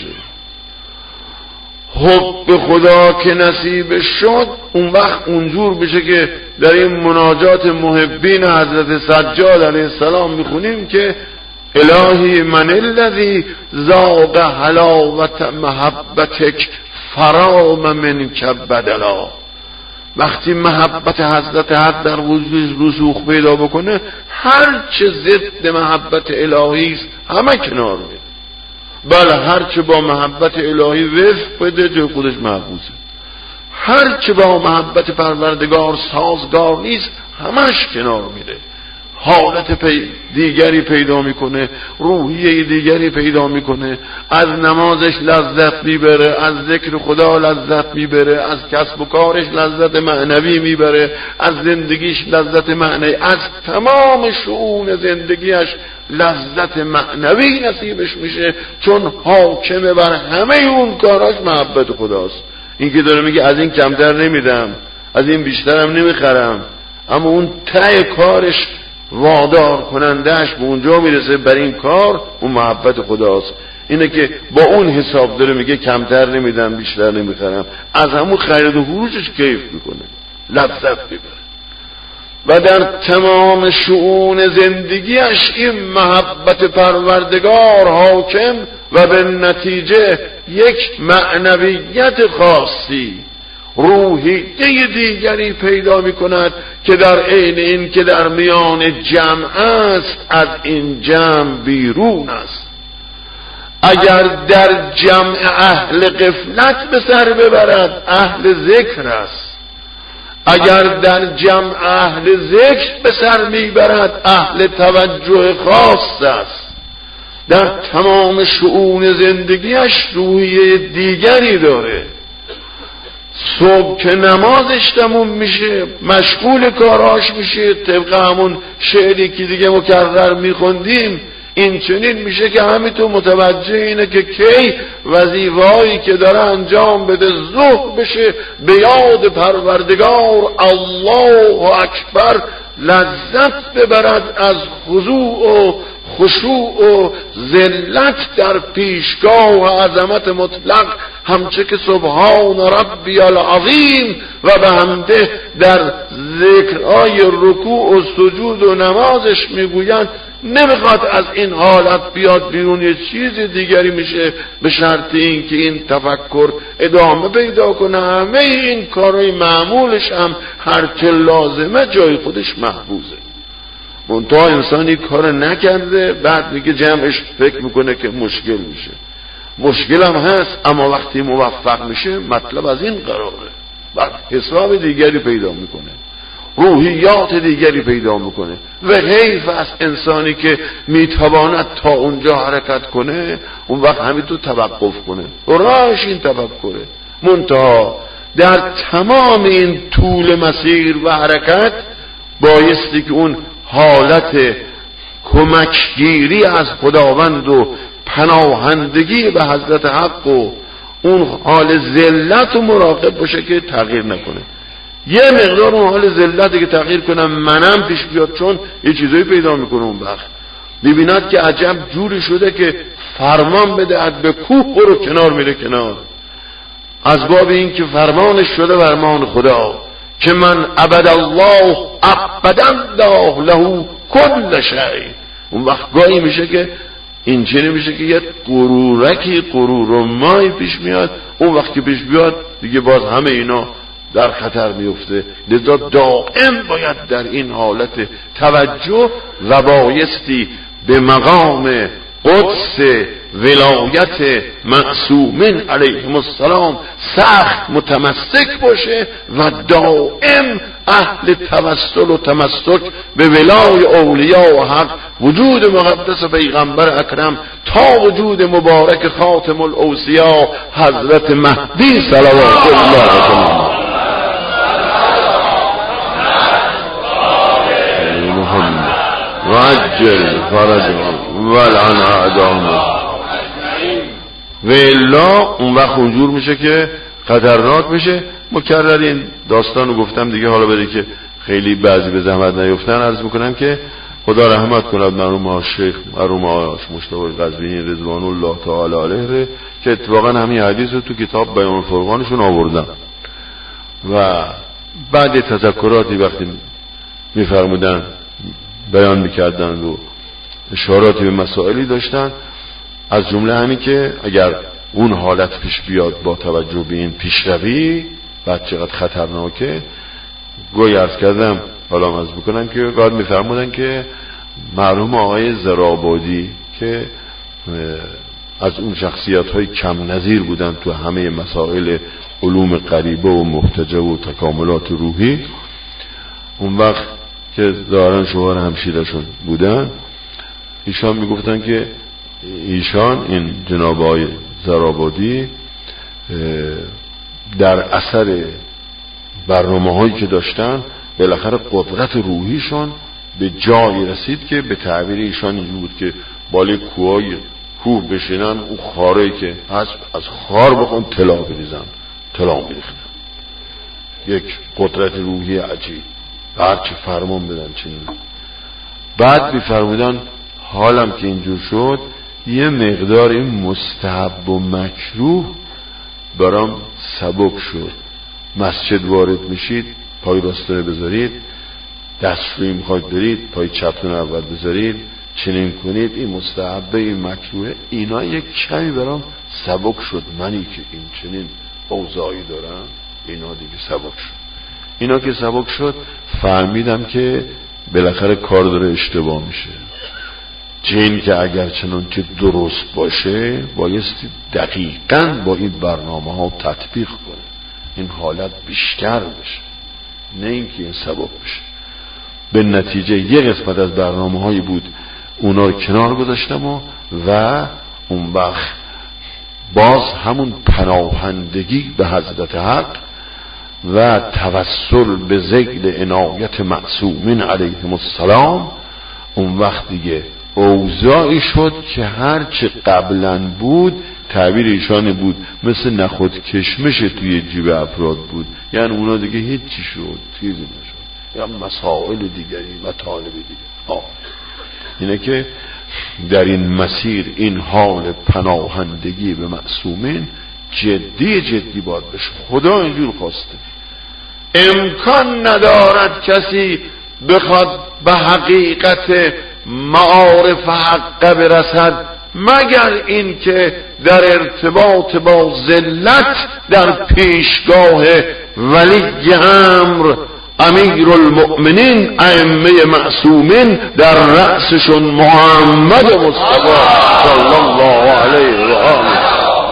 حب خدا که نصیبش شد، اون وقت اونجور بشه که در این مناجات محبین حضرت سجاد علیه السلام میخونیم که الهی من الذی ذاق حلاوت محبتک فرام منک بدلا. وقتی محبت حضرت حق در وجود رسوخ پیدا بکنه، هر چه ضد محبت الهی است همه کنار میره. بله، هر چه با محبت الهی وفق بده جای خودش محفوظه. هر چه با محبت پروردگار سازگار نیست همش کنار میره. حالت پی دیگری پیدا میکنه، روحیه دیگری پیدا میکنه. از نمازش لذت میبره، از ذکر خدا لذت میبره، از کسب و کارش لذت معنوی میبره، از زندگیش لذت معنوی، از تمام شؤون زندگیش لذت معنوی نصیبش میشه، چون حاکم بر همه اون کاراش محبت خداست. این که داره میگه از این کمتر نمیدم، از این بیشترم نمیخرم، اما اون ته کارش وادار کنندش به اونجا میرسه بر این کار، اون محبت خداست. اینه که با اون حساب داره میگه کمتر نمیدم بیشتر نمیخرم، از همون خرید و فروشش کیف میکنه، لذت میبره. و در تمام شؤون زندگیش این محبت پروردگار حاکم و به نتیجه یک معنویت خاصی، روحیه دیگری پیدا می کند که در عین این که در میان جمع است، از این جمع بیرون است. اگر در جمع اهل غفلت به سر ببرد، اهل ذکر است. اگر در جمع اهل ذکر به سر میبرد، اهل توجه خاص است. در تمام شؤون زندگیش روحیه دیگری داره. صبح که نمازش تموم میشه، مشغول کاراش میشه، طبق همون شعری که دیگه مکرر میخوندیم، این چنین میشه که همینطور متوجه اینه که کی وظیفه‌ای که داره انجام بده ظهر بشه، به یاد پروردگار الله اکبر لذت ببرد از خضوع و خشوع و ذلت در پیشگاه و عظمت مطلق، همچه که سبحان ربی العظیم و به حمده در ذکرهای رکوع و سجود و نمازش میگویند. نمیخواد از این حالت بیاد بیرون، یه چیز دیگری میشه، به شرط این که این تفکر ادامه پیدا کنه. همه این کارهای معمولش هم هر چه لازمه جای خودش محفوظه. منتها انسانی کار نکرده، بعد میگه جمعش فکر میکنه که مشکل میشه. مشکل هم هست، اما وقتی موفق میشه مطلب از این قراره، بعد حساب دیگری پیدا میکنه، روحیات دیگری پیدا میکنه. و حیف از انسانی که میتواند تا اونجا حرکت کنه، اون وقت همینطور توقف کنه. راهش این تفکره. منتها در تمام این طول مسیر و حرکت بایستی که اون حالت کمکگیری از خداوند و پناهندگی به حضرت حق و اون حال ذلت و مراقب باشه که تغییر نکنه. یه مقدار اون حال ذلتی که تغییر کنم منم پیش بیاد، چون یه چیزایی پیدا میکنه اون وقت ببیند که عجب جوری شده که فرمان بده به کوه برو، کنار میره کنار. از باب این که فرمانش شده فرمان خدا که من عبد الله عبد الله له کل شیء. اون وقت گاهی میشه که این چنین میشه که یه غرورکی غرور و مای پیش میاد، اون وقت که پیش بیاد دیگه باز همه اینا در خطر میفته. لذا دائم باید در این حالت توجه و بایستی به مقام قدس ولایت معصومین علیهم السلام سخت متمسک باشه و دائم اهل توسل و تمسک به ولای اولیاء و حق، وجود مقدس پیغمبر اکرم تا وجود مبارک خاتم الاوصیا حضرت مهدی صلوات الله علیه و عجل فرجهم ولعن اعداهم. و الا اون وقت اونجور میشه که خطرناک میشه. مکرر این داستانو گفتم دیگه، حالا بده که خیلی بعضی به زحمت نیفتن عرض میکنم که خدا رحمت کند مرحوم آقا شیخ مرحوم آقا مجتبی قزوینی رضوان الله تعالی علیه که اتفاقا همین حدیث رو تو کتاب بیان الفرقانشون آوردن و بعد تذکراتی وقتی میفرمودن بیان میکردن و اشاراتی به مسائلی داشتن، از جمله همین که اگر اون حالت پیش بیاد با توجه به این پیشروی بعد چقدر خطرناکه. گوی عرض کردم حالا عرض بکنم که بعد میفرمودن که مرحوم آقای زرابادی که از اون شخصیت های کم نظیر بودن تو همه مسائل علوم غریبه و محتجه و تکاملات روحی، اون وقت که دارن شوهر همشیرشون بودن، ایشان میگفتن که ایشان این جناب آقای زرابادی در اثر برنامه هایی که داشتن بالاخره قدرت روحیشون به جایی رسید که به تعبیر ایشان اینجور بود که بالای کوهای کوه بشینن، اون خاره که هست از خار بخون طلا بریزن، طلا میریختن. یک قدرت روحی عجیب، هرچی فرمان بدن چنین. بعد میفرمودن حالم که اینجور شد یه مقدار این مستحب و مکروه برام سبک شد. مسجد وارد میشید پای راستانه بذارید، دستشویی میخواید برید پای چپتون اول بذارید، چنین کنید، این مستحبه این مکروه، اینا یک کمی برام سبک شد. منی که این چنین اوضاعی دارم اینا دیگه سبک شد. اینا که سبک شد فهمیدم که بالاخره کار داره اشتباه میشه. جن که اگر چنانچه درست باشه بایستی دقیقاً با این برنامه ها تطبیق کنه، این حالت بیشتر بشه، نه اینکه این سبب بشه. به نتیجه یه قسمت از برنامه هایی بود اونا رو کنار گذاشتم و, و اون وقت باز همون پناهندگی به حضرت حق و توسل به ذکر عنایت معصومین علیهم السلام، اون وقت دیگه اوضاعی شد که هرچه قبلا بود تعبیر ایشان بود مثل نخود کشمش توی جیب افراد بود، یعنی اونا دیگه هیچی شد، چیزی نشد، یا مسائل دیگری و طالب دیگه. آه. اینه که در این مسیر این حال پناهندگی به معصومین جدی جدی باید بشه. خدا اینجور خواسته. امکان ندارد کسی بخواد به حقیقت معارف حق برسد مگر این که در ارتباط با ذلت در پیشگاه ولی امر امیر المؤمنین ائمه معصومین در رأسشون محمد مصطفی صلی الله علیه و آله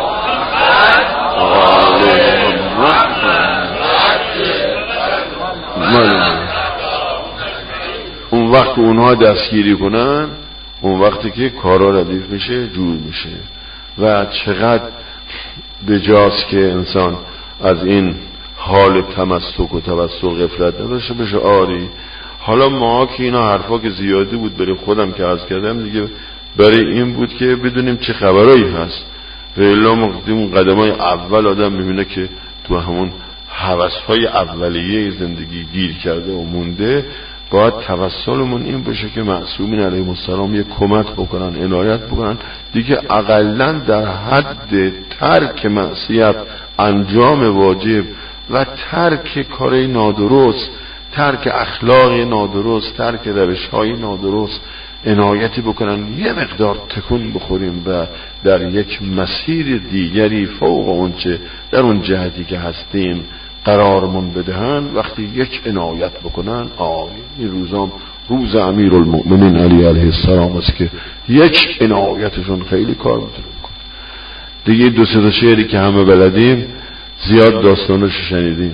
اون وقت اونها دستگیری کنن، اون وقتی که کارا ردیف میشه جور میشه. و چقدر بجاست که انسان از این حال تمسک و توسل غفلت نداشته بشه. آری حالا ما که اینا حرفا که زیادی بود برای خودم که عرض کردم دیگه، برای این بود که بدونیم چه خبرایی هست. و الا مقدم قدمای اول آدم میبینه که تو همون هوس‌های اولیه زندگی گیر کرده و مونده. باید توسلمون این باشه که معصومین علیهم السلام یک کمک بکنن، عنایت بکنن دیگه، اقلن در حد ترک معصیت انجام واجب و ترک کارهای نادرست، ترک اخلاق نادرست، ترک روش‌های نادرست عنایتی بکنن، یه مقدار تکون بخوریم و در یک مسیر دیگری فوق اونچه در اون جهتی که هستیم قرارمون بدهن. وقتی یک عنایت بکنن، آه این روزام روز امیرالمؤمنین علی علیه السلام است که یک عنایتشون خیلی کار میتونه بکنه. دیگه دو سه تا شعری که همه بلدیم زیاد داستانش شنیدیم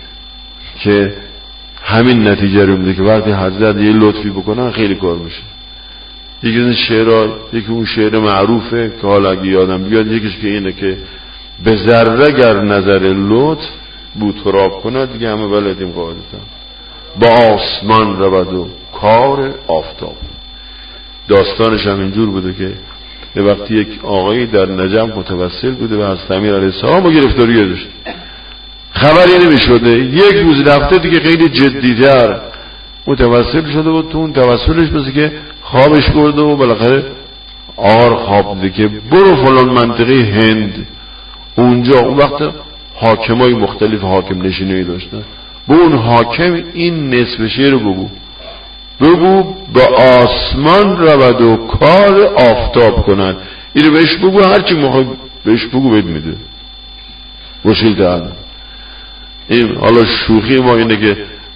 که همین نتیجه رو میده که وقتی حضرت یه لطفی بکنن خیلی کار میشه. یکی از این شعرها، یکی اون شعر معروفه که حالا اگه یادم بیاد، یکیش که اینه که به ذره گر نظر لطف بو تراب کند، دیگه همه بلدیم قاعدتا. با آسمان رود و کار آفتاب. داستانش هم اینجور بوده که یه وقتی یک آقایی در نجم متوسل بوده و حضرت امیر علیه السلام با گرفتاری داشت، خبری نمیشده. یک روز رفته دیگه خیلی جدی‌تر متوسل شده و تو اون توسلش مثل که خوابش برده و بالاخره آر خواب دیده که برو فلان منطقه هند، اونجا اون وقت حاکمای مختلف حاکم نشینی داشتن، به اون حاکم این نصف شعر رو بگو بگو به آسمان رود و کار آفتاب کنن. اینو بهش بگو، هرچی میخوای بهش بگو بهت میده. وشیل دهن این حالا شوخی ما اینه که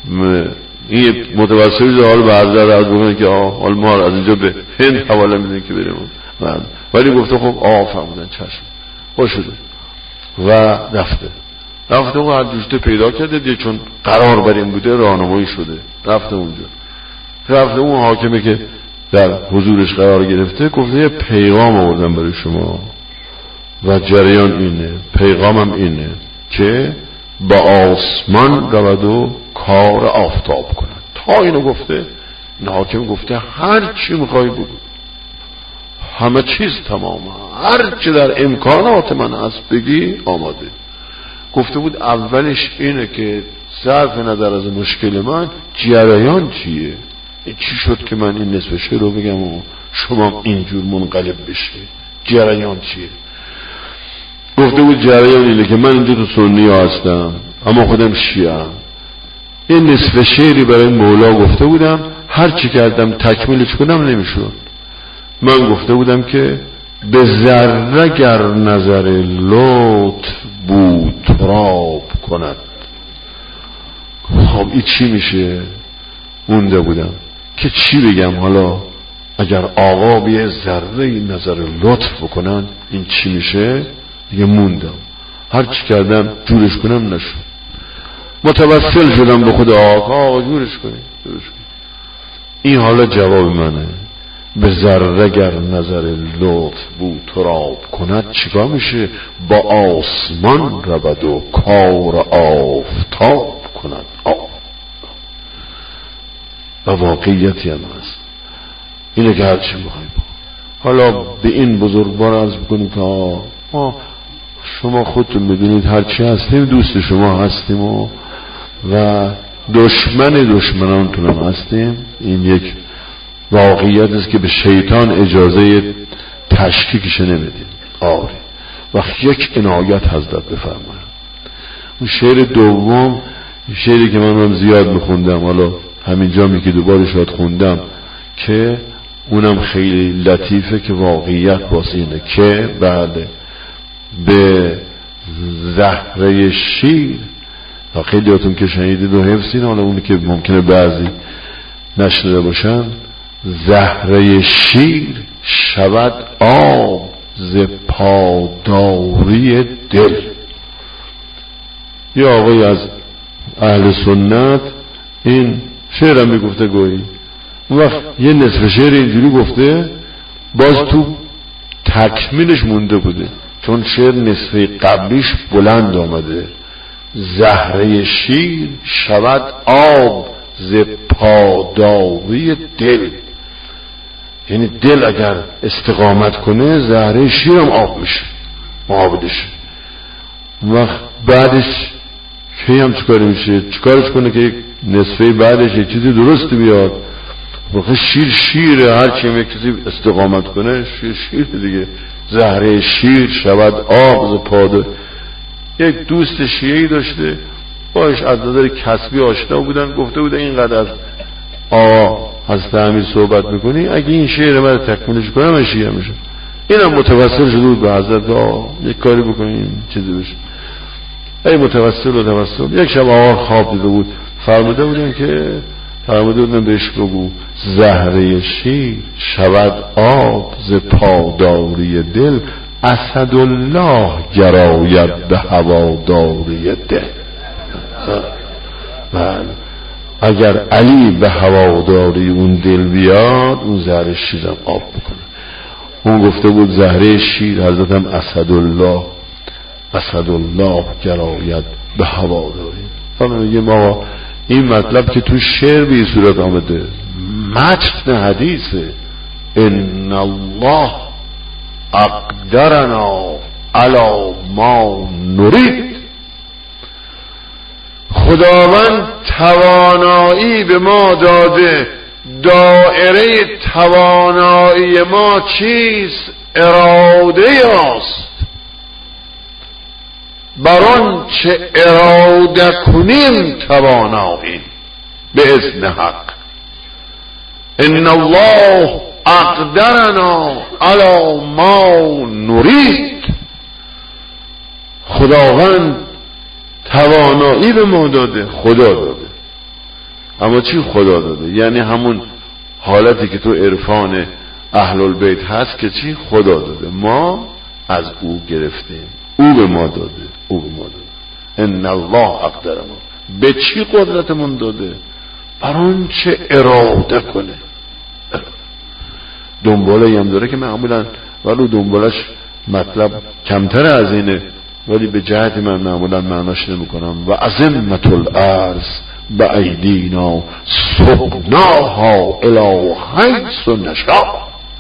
این متوسل حال به حضرت عرض بکنه که آه حال ما از اینجا به هند حواله میدن که بریم، ولی گفته خب آه فهمودن چشم خوش شده و رفته رفته و هر دوشته پیدا کرده دیگه، چون قرار بر این بوده راهنمایی شده، رفته اونجا. رفته اون حاکمه که در حضورش قرار گرفته گفته یه پیغام آوردم برای شما و جریان اینه، پیغامم اینه که با آسمان رود و کار آفتاب کنن. تا اینو گفته این حاکم گفته هر چی میخوای بگو، همه چیز تمامه، هر چی در امکانات من هست بگی آماده. گفته بود اولش اینه که صرف نظر از مشکل من جریان چیه، چی شد که من این نصف شعر رو بگم و شما اینجور منقلب بشه، جریان چیه؟ گفته بود جریان اینه که من اینجا تو سنی ها هستم اما خودم شیعه ام. این نصف شعری برای مولا گفته بودم، هر چی کردم تکمیلش کنم نمیشد. من گفته بودم که به ذره گر نظر لطف بود تراب کند. خب این چی میشه؟ مونده بودم که چی بگم. حالا اگر آقا بیه ذره نظر لطف بکنن این چی میشه؟ دیگه موندم، هر چی کردم جورش کنم نشد. متوسل شدم به خود آقا، آقا جورش کنی جورش کنی. این حالا جواب منه. به ذره گر نظر لطف بود تراب کند چیکار میشه؟ با آسمان رود و کار آفتاب کند. آه. و واقعیتی هم هست اینه که هرچی میخوایی با. حالا به این بزرگوار عرض بکنیم که آه شما خودتون میدونید هرچی هستیم دوست شما هستیم و, و دشمن دشمنانتون هم هستیم. این یک واقعیت است که به شیطان اجازه تشکیکش نمیدیم. آره وقت یک عنایت حضرت بفرمایید. اون شعر دوم شعری که من هم زیاد میخوندم، حالا همینجا می که دوباره شاید خوندم که اونم خیلی لطیفه که واقعیت واسه اینه که بله به زهره شیر، و خیلی هاتون که شنیدید و حفظین، حالا اونی که ممکنه بعضی نشنیده باشن، زهره شیر شود آب ز پاداری دل. یه آقای از اهل سنت این شعر هم میگفته گویی، اون وقت یه نصف شعر اینجوری گفته، باز تو تکمیلش مونده بوده چون شعر نصف قبلیش بلند آمده. زهره شیر شود آب ز پاداری دل، یعنی دل اگر استقامت کنه زهره شیر هم آب میشه، معابدش. وقت بعدش کی هم چکار میشه؟ چکارش کنه که نصفه بعدش یک چیزی درست بیاد. بخواه شیر شیره، هرچی هم یک چیزی استقامت کنه شیر شیر دیگه. زهره شیر شود آب ز پاداری. یک دوست شیعی داشته، باش از نظر کسبی آشنا بودن، گفته بودن اینقدر آقا حضرت امیر صحبت میکنی، اگه این شعر من تکمیلش کنم من شیعه میشم. اینم متوسل شده بود به حضرت آقا یک کاری بکنین چیزی بشه. ای متوسل و توسل. یک شب آقا خواب دیده بود، فرموده بودن که فرموده بودن بهش بگو زهره شیر شود آب ز پاداری دل، اسدالله گراید به هواداری دل. بله اگر علی به هواداری اون دل بیاد، اون زهره شیرم آب بکنه. اون گفته بود زهره شیر حضرتم اسدالله اسدالله گراید به هواداری. حالا میگه ما این مطلب که تو شعر به صورت آمده، متن حدیثه. ان الله اقدرنا علی ما نرید، خداوند توانایی به ما داده، دائره توانایی ما چیست؟ اراده است. بران چه اراده کنیم تواناییم به اذن حق. ان الله اقدرنا علی ما نرید، خداوند توانایی به ما داده، خدا داده. اما چی خدا داده؟ یعنی همون حالتی که تو عرفان اهل البیت هست که چی؟ خدا داده، ما از او گرفتیم، او به ما داده، او به ما داده. ان الله اقدرنا، به چی قدرتمون داده؟ بر آن چه اراده کنه. دنباله هم داره که معمولا ولو دنبالش مطلب کمتر از اینه، ولی به جهت من معمولا معناش نمی کنم. و عظمت الارض به ایدینا سقناها الی حیث نشاء.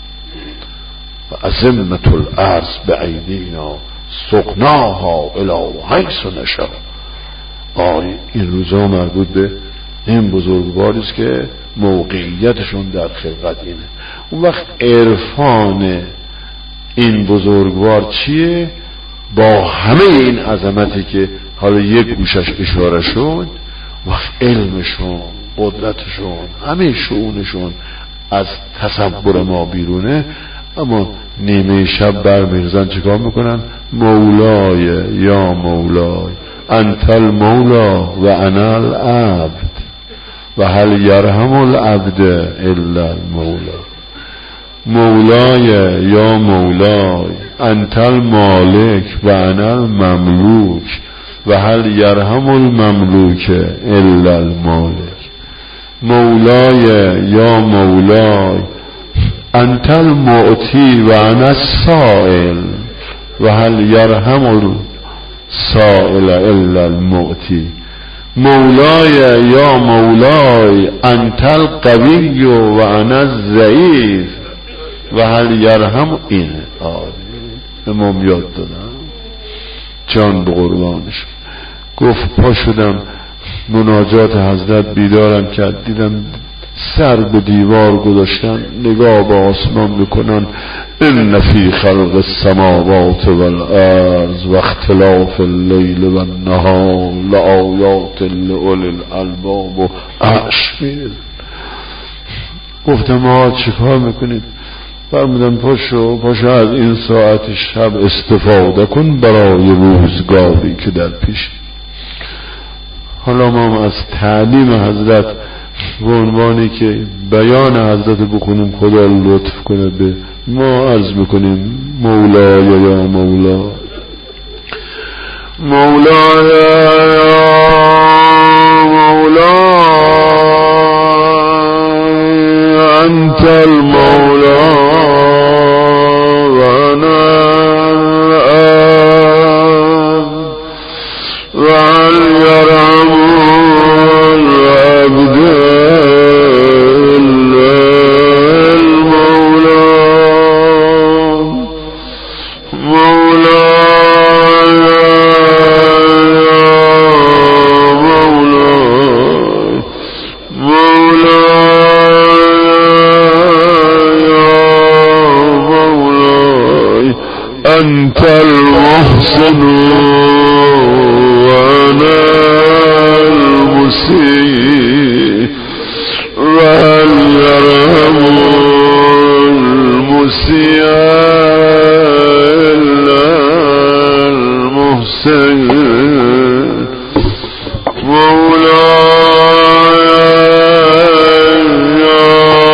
و عظمت الارض به ایدینا سقناها الی حیث نشاء. آی این روزا مربوط به این بزرگواری است که موقعیتشون در خلقت اینه. اون وقت عرفان این بزرگوار چیه؟ با همه این عظمتی که حالا یک گوشش اشاره شد، وقت علمشون، قدرتشون، همه شؤونشون از تصور ما بیرونه، اما نیمه شب برمیرزن چیکار میکنن؟ مولای یا مولای انت المولا و انا العبد و هل یرحم العبد الا المولا. مولای یا مولای انت المالک و انا المملوک و هل یرحم المملوک الا المالک. مولای یا مولای انت المعطی و انا السائل و هل یرحم السائل الا المعطی. مولای یا مولای انت القوی و انا الضعیف و هل یرحم. اینه امام یاد دادم، جان به قربانش. گفت پا شدم مناجات حضرت بیدارم کرد، دیدم سر به دیوار گذاشتن، نگاه به آسمان میکنن. ان فی خلق السماوات والارض و اختلاف اللیل و النهار لآیات لأولی الالباب و اشمیر. گفتم آقا چیکار میکنید؟ فرمودن پاشو پاشو از این ساعت شب استفاده کن برای روزگاری که در پیش. حالا ما از تعلیم حضرت به عنوانی که بیان حضرت بخونیم، خدا لطف کنه به ما عرض میکنیم مولای یا مولا، مولای یا مولا انت المولا و انا و هل یرحم العبد الا المولا. مولاي يا مولاي مولاي يا مولاي أنت المحسن المستعان مولاي يا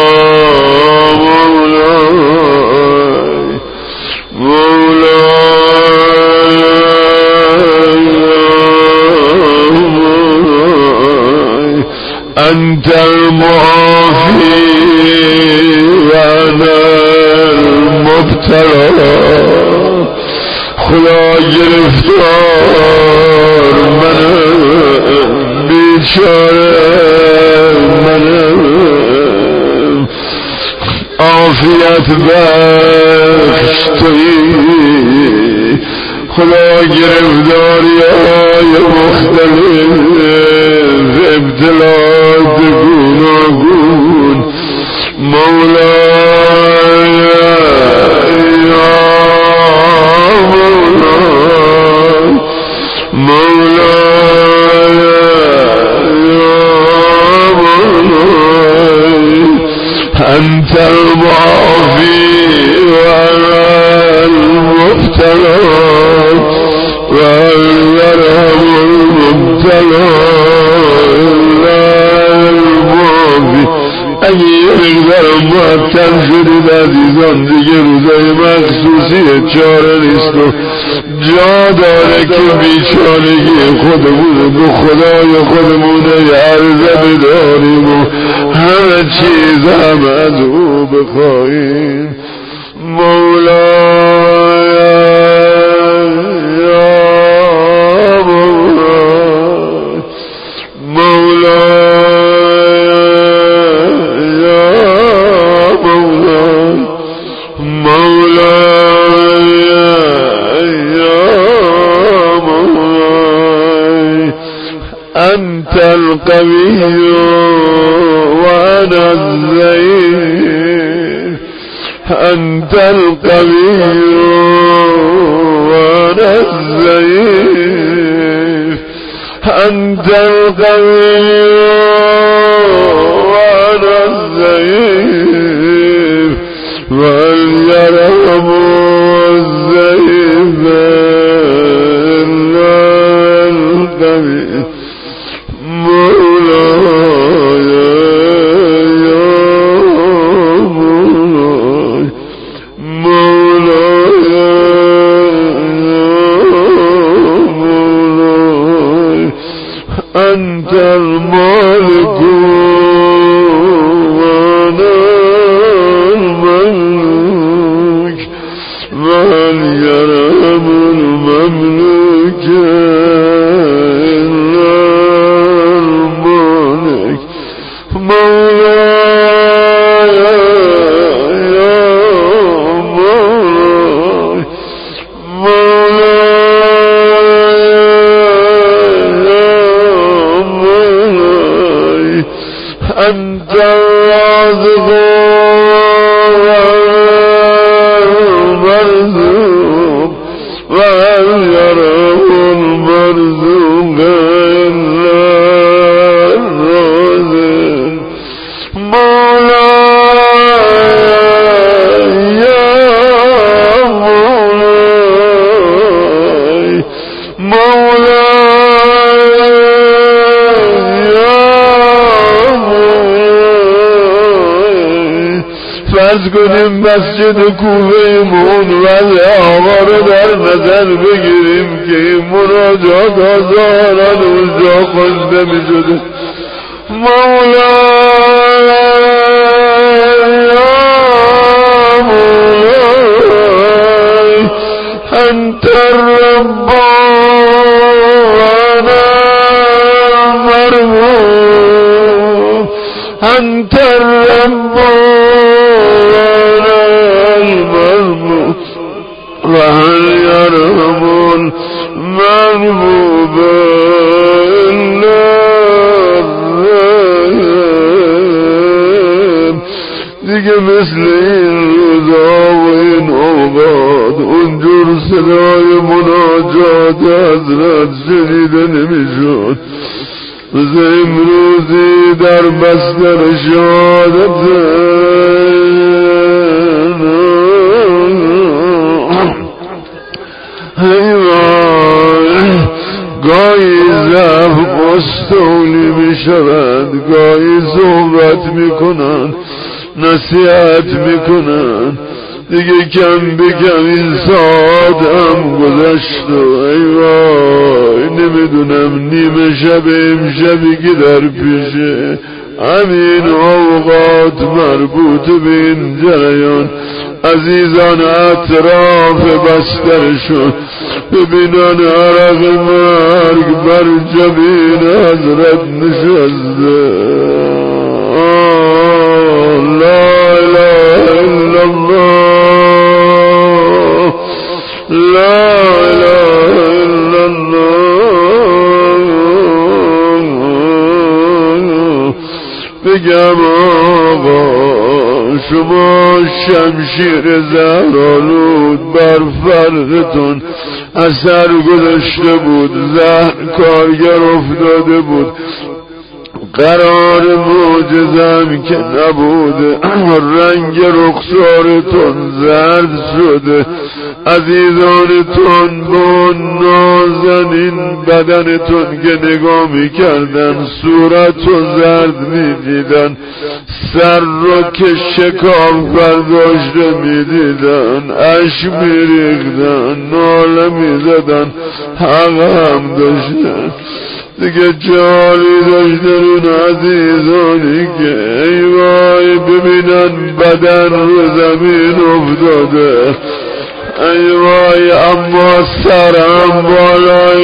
مولاي مولاي يا مولاي أنت المعافي وأنا المبتلى خدا گرفتار منم بیچاره منم عافیت بخش تویی خدا گرفتاری های مختلف ابتلاات گوناگون مولاي يا مولاي مولاي يا مولاي أنت المعافي وأنا المبتلى واليرحم المبتلى اگه یه مقدارم معطل شدید عزیزان دیگه روزای مخصوصی چاره نیست و جا داره که بیچارگی خودمون به خدای خودمون عرضه بداریم و همه چیز هم از او بخواهیم مولاي یا مولاي مولاي أنت القوي وأنا الضعيف أنت القوي وأنا الضعيف أنت القوي وأنا الضعيف واليرحم الضعيف القوي مولاي يا مولاي مولاي يا مولاي أنت المالك وأنا المملوك واليرحم المملوك مولاي يا مولاي مولاي يا مولاي أنت الرازق والمرزوق واليرحم المرزوق فرض کنیم مسجد کوفه‌مون ولی آقا رو در نظر بگیریم که این مناجات هزاران اونجا خوانده می شده مولاي يا مولاي أنت الرب وأنا المرهوب أنت الرب وأنا المرهوب وهل يرحم المرهوب دیگه مثل این روزا و این اوقات اونجور صدای مناجات حضرت شنیده نمیشد روز امروزی در بستر شهادت حیوان شود، گاهی صحبت میکنن نصیحت میکنن، دیگه کم بکم این ساعت هم گذشت و ای وای نمیدونم نیمه شب امشبی که در پیشه همین اوقات مربوط به این جریان عزیزان اطراف بسترشون ببینن عرق مرگ بر جبین حضرت نشسته. لا اله الا الله، لا اله الا الله. بگم آقا شما شمشیر زهرآلود بر فرقتون اثر گذاشته بود، زهر کارگر افتاده بود، قرار معجزم که نبوده، رنگ رخسارتون زرد شده، عزیزانتون با نازنین بدنتون که نگاه میکردن صورت و زرد میدیدن، سر رو که شکاف برداشته میدیدن، اشک میریختن، ناله میزدن، حق هم داشتن، دیگه جالی داشتن اون عزیزانی که ای وای ببینن بدن رو زمین افتاده، ای وای اما سرم بالای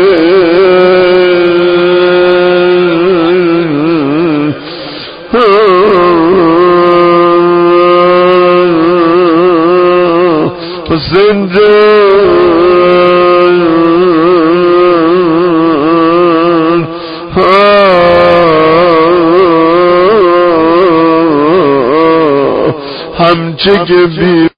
حسین جان همچه که بی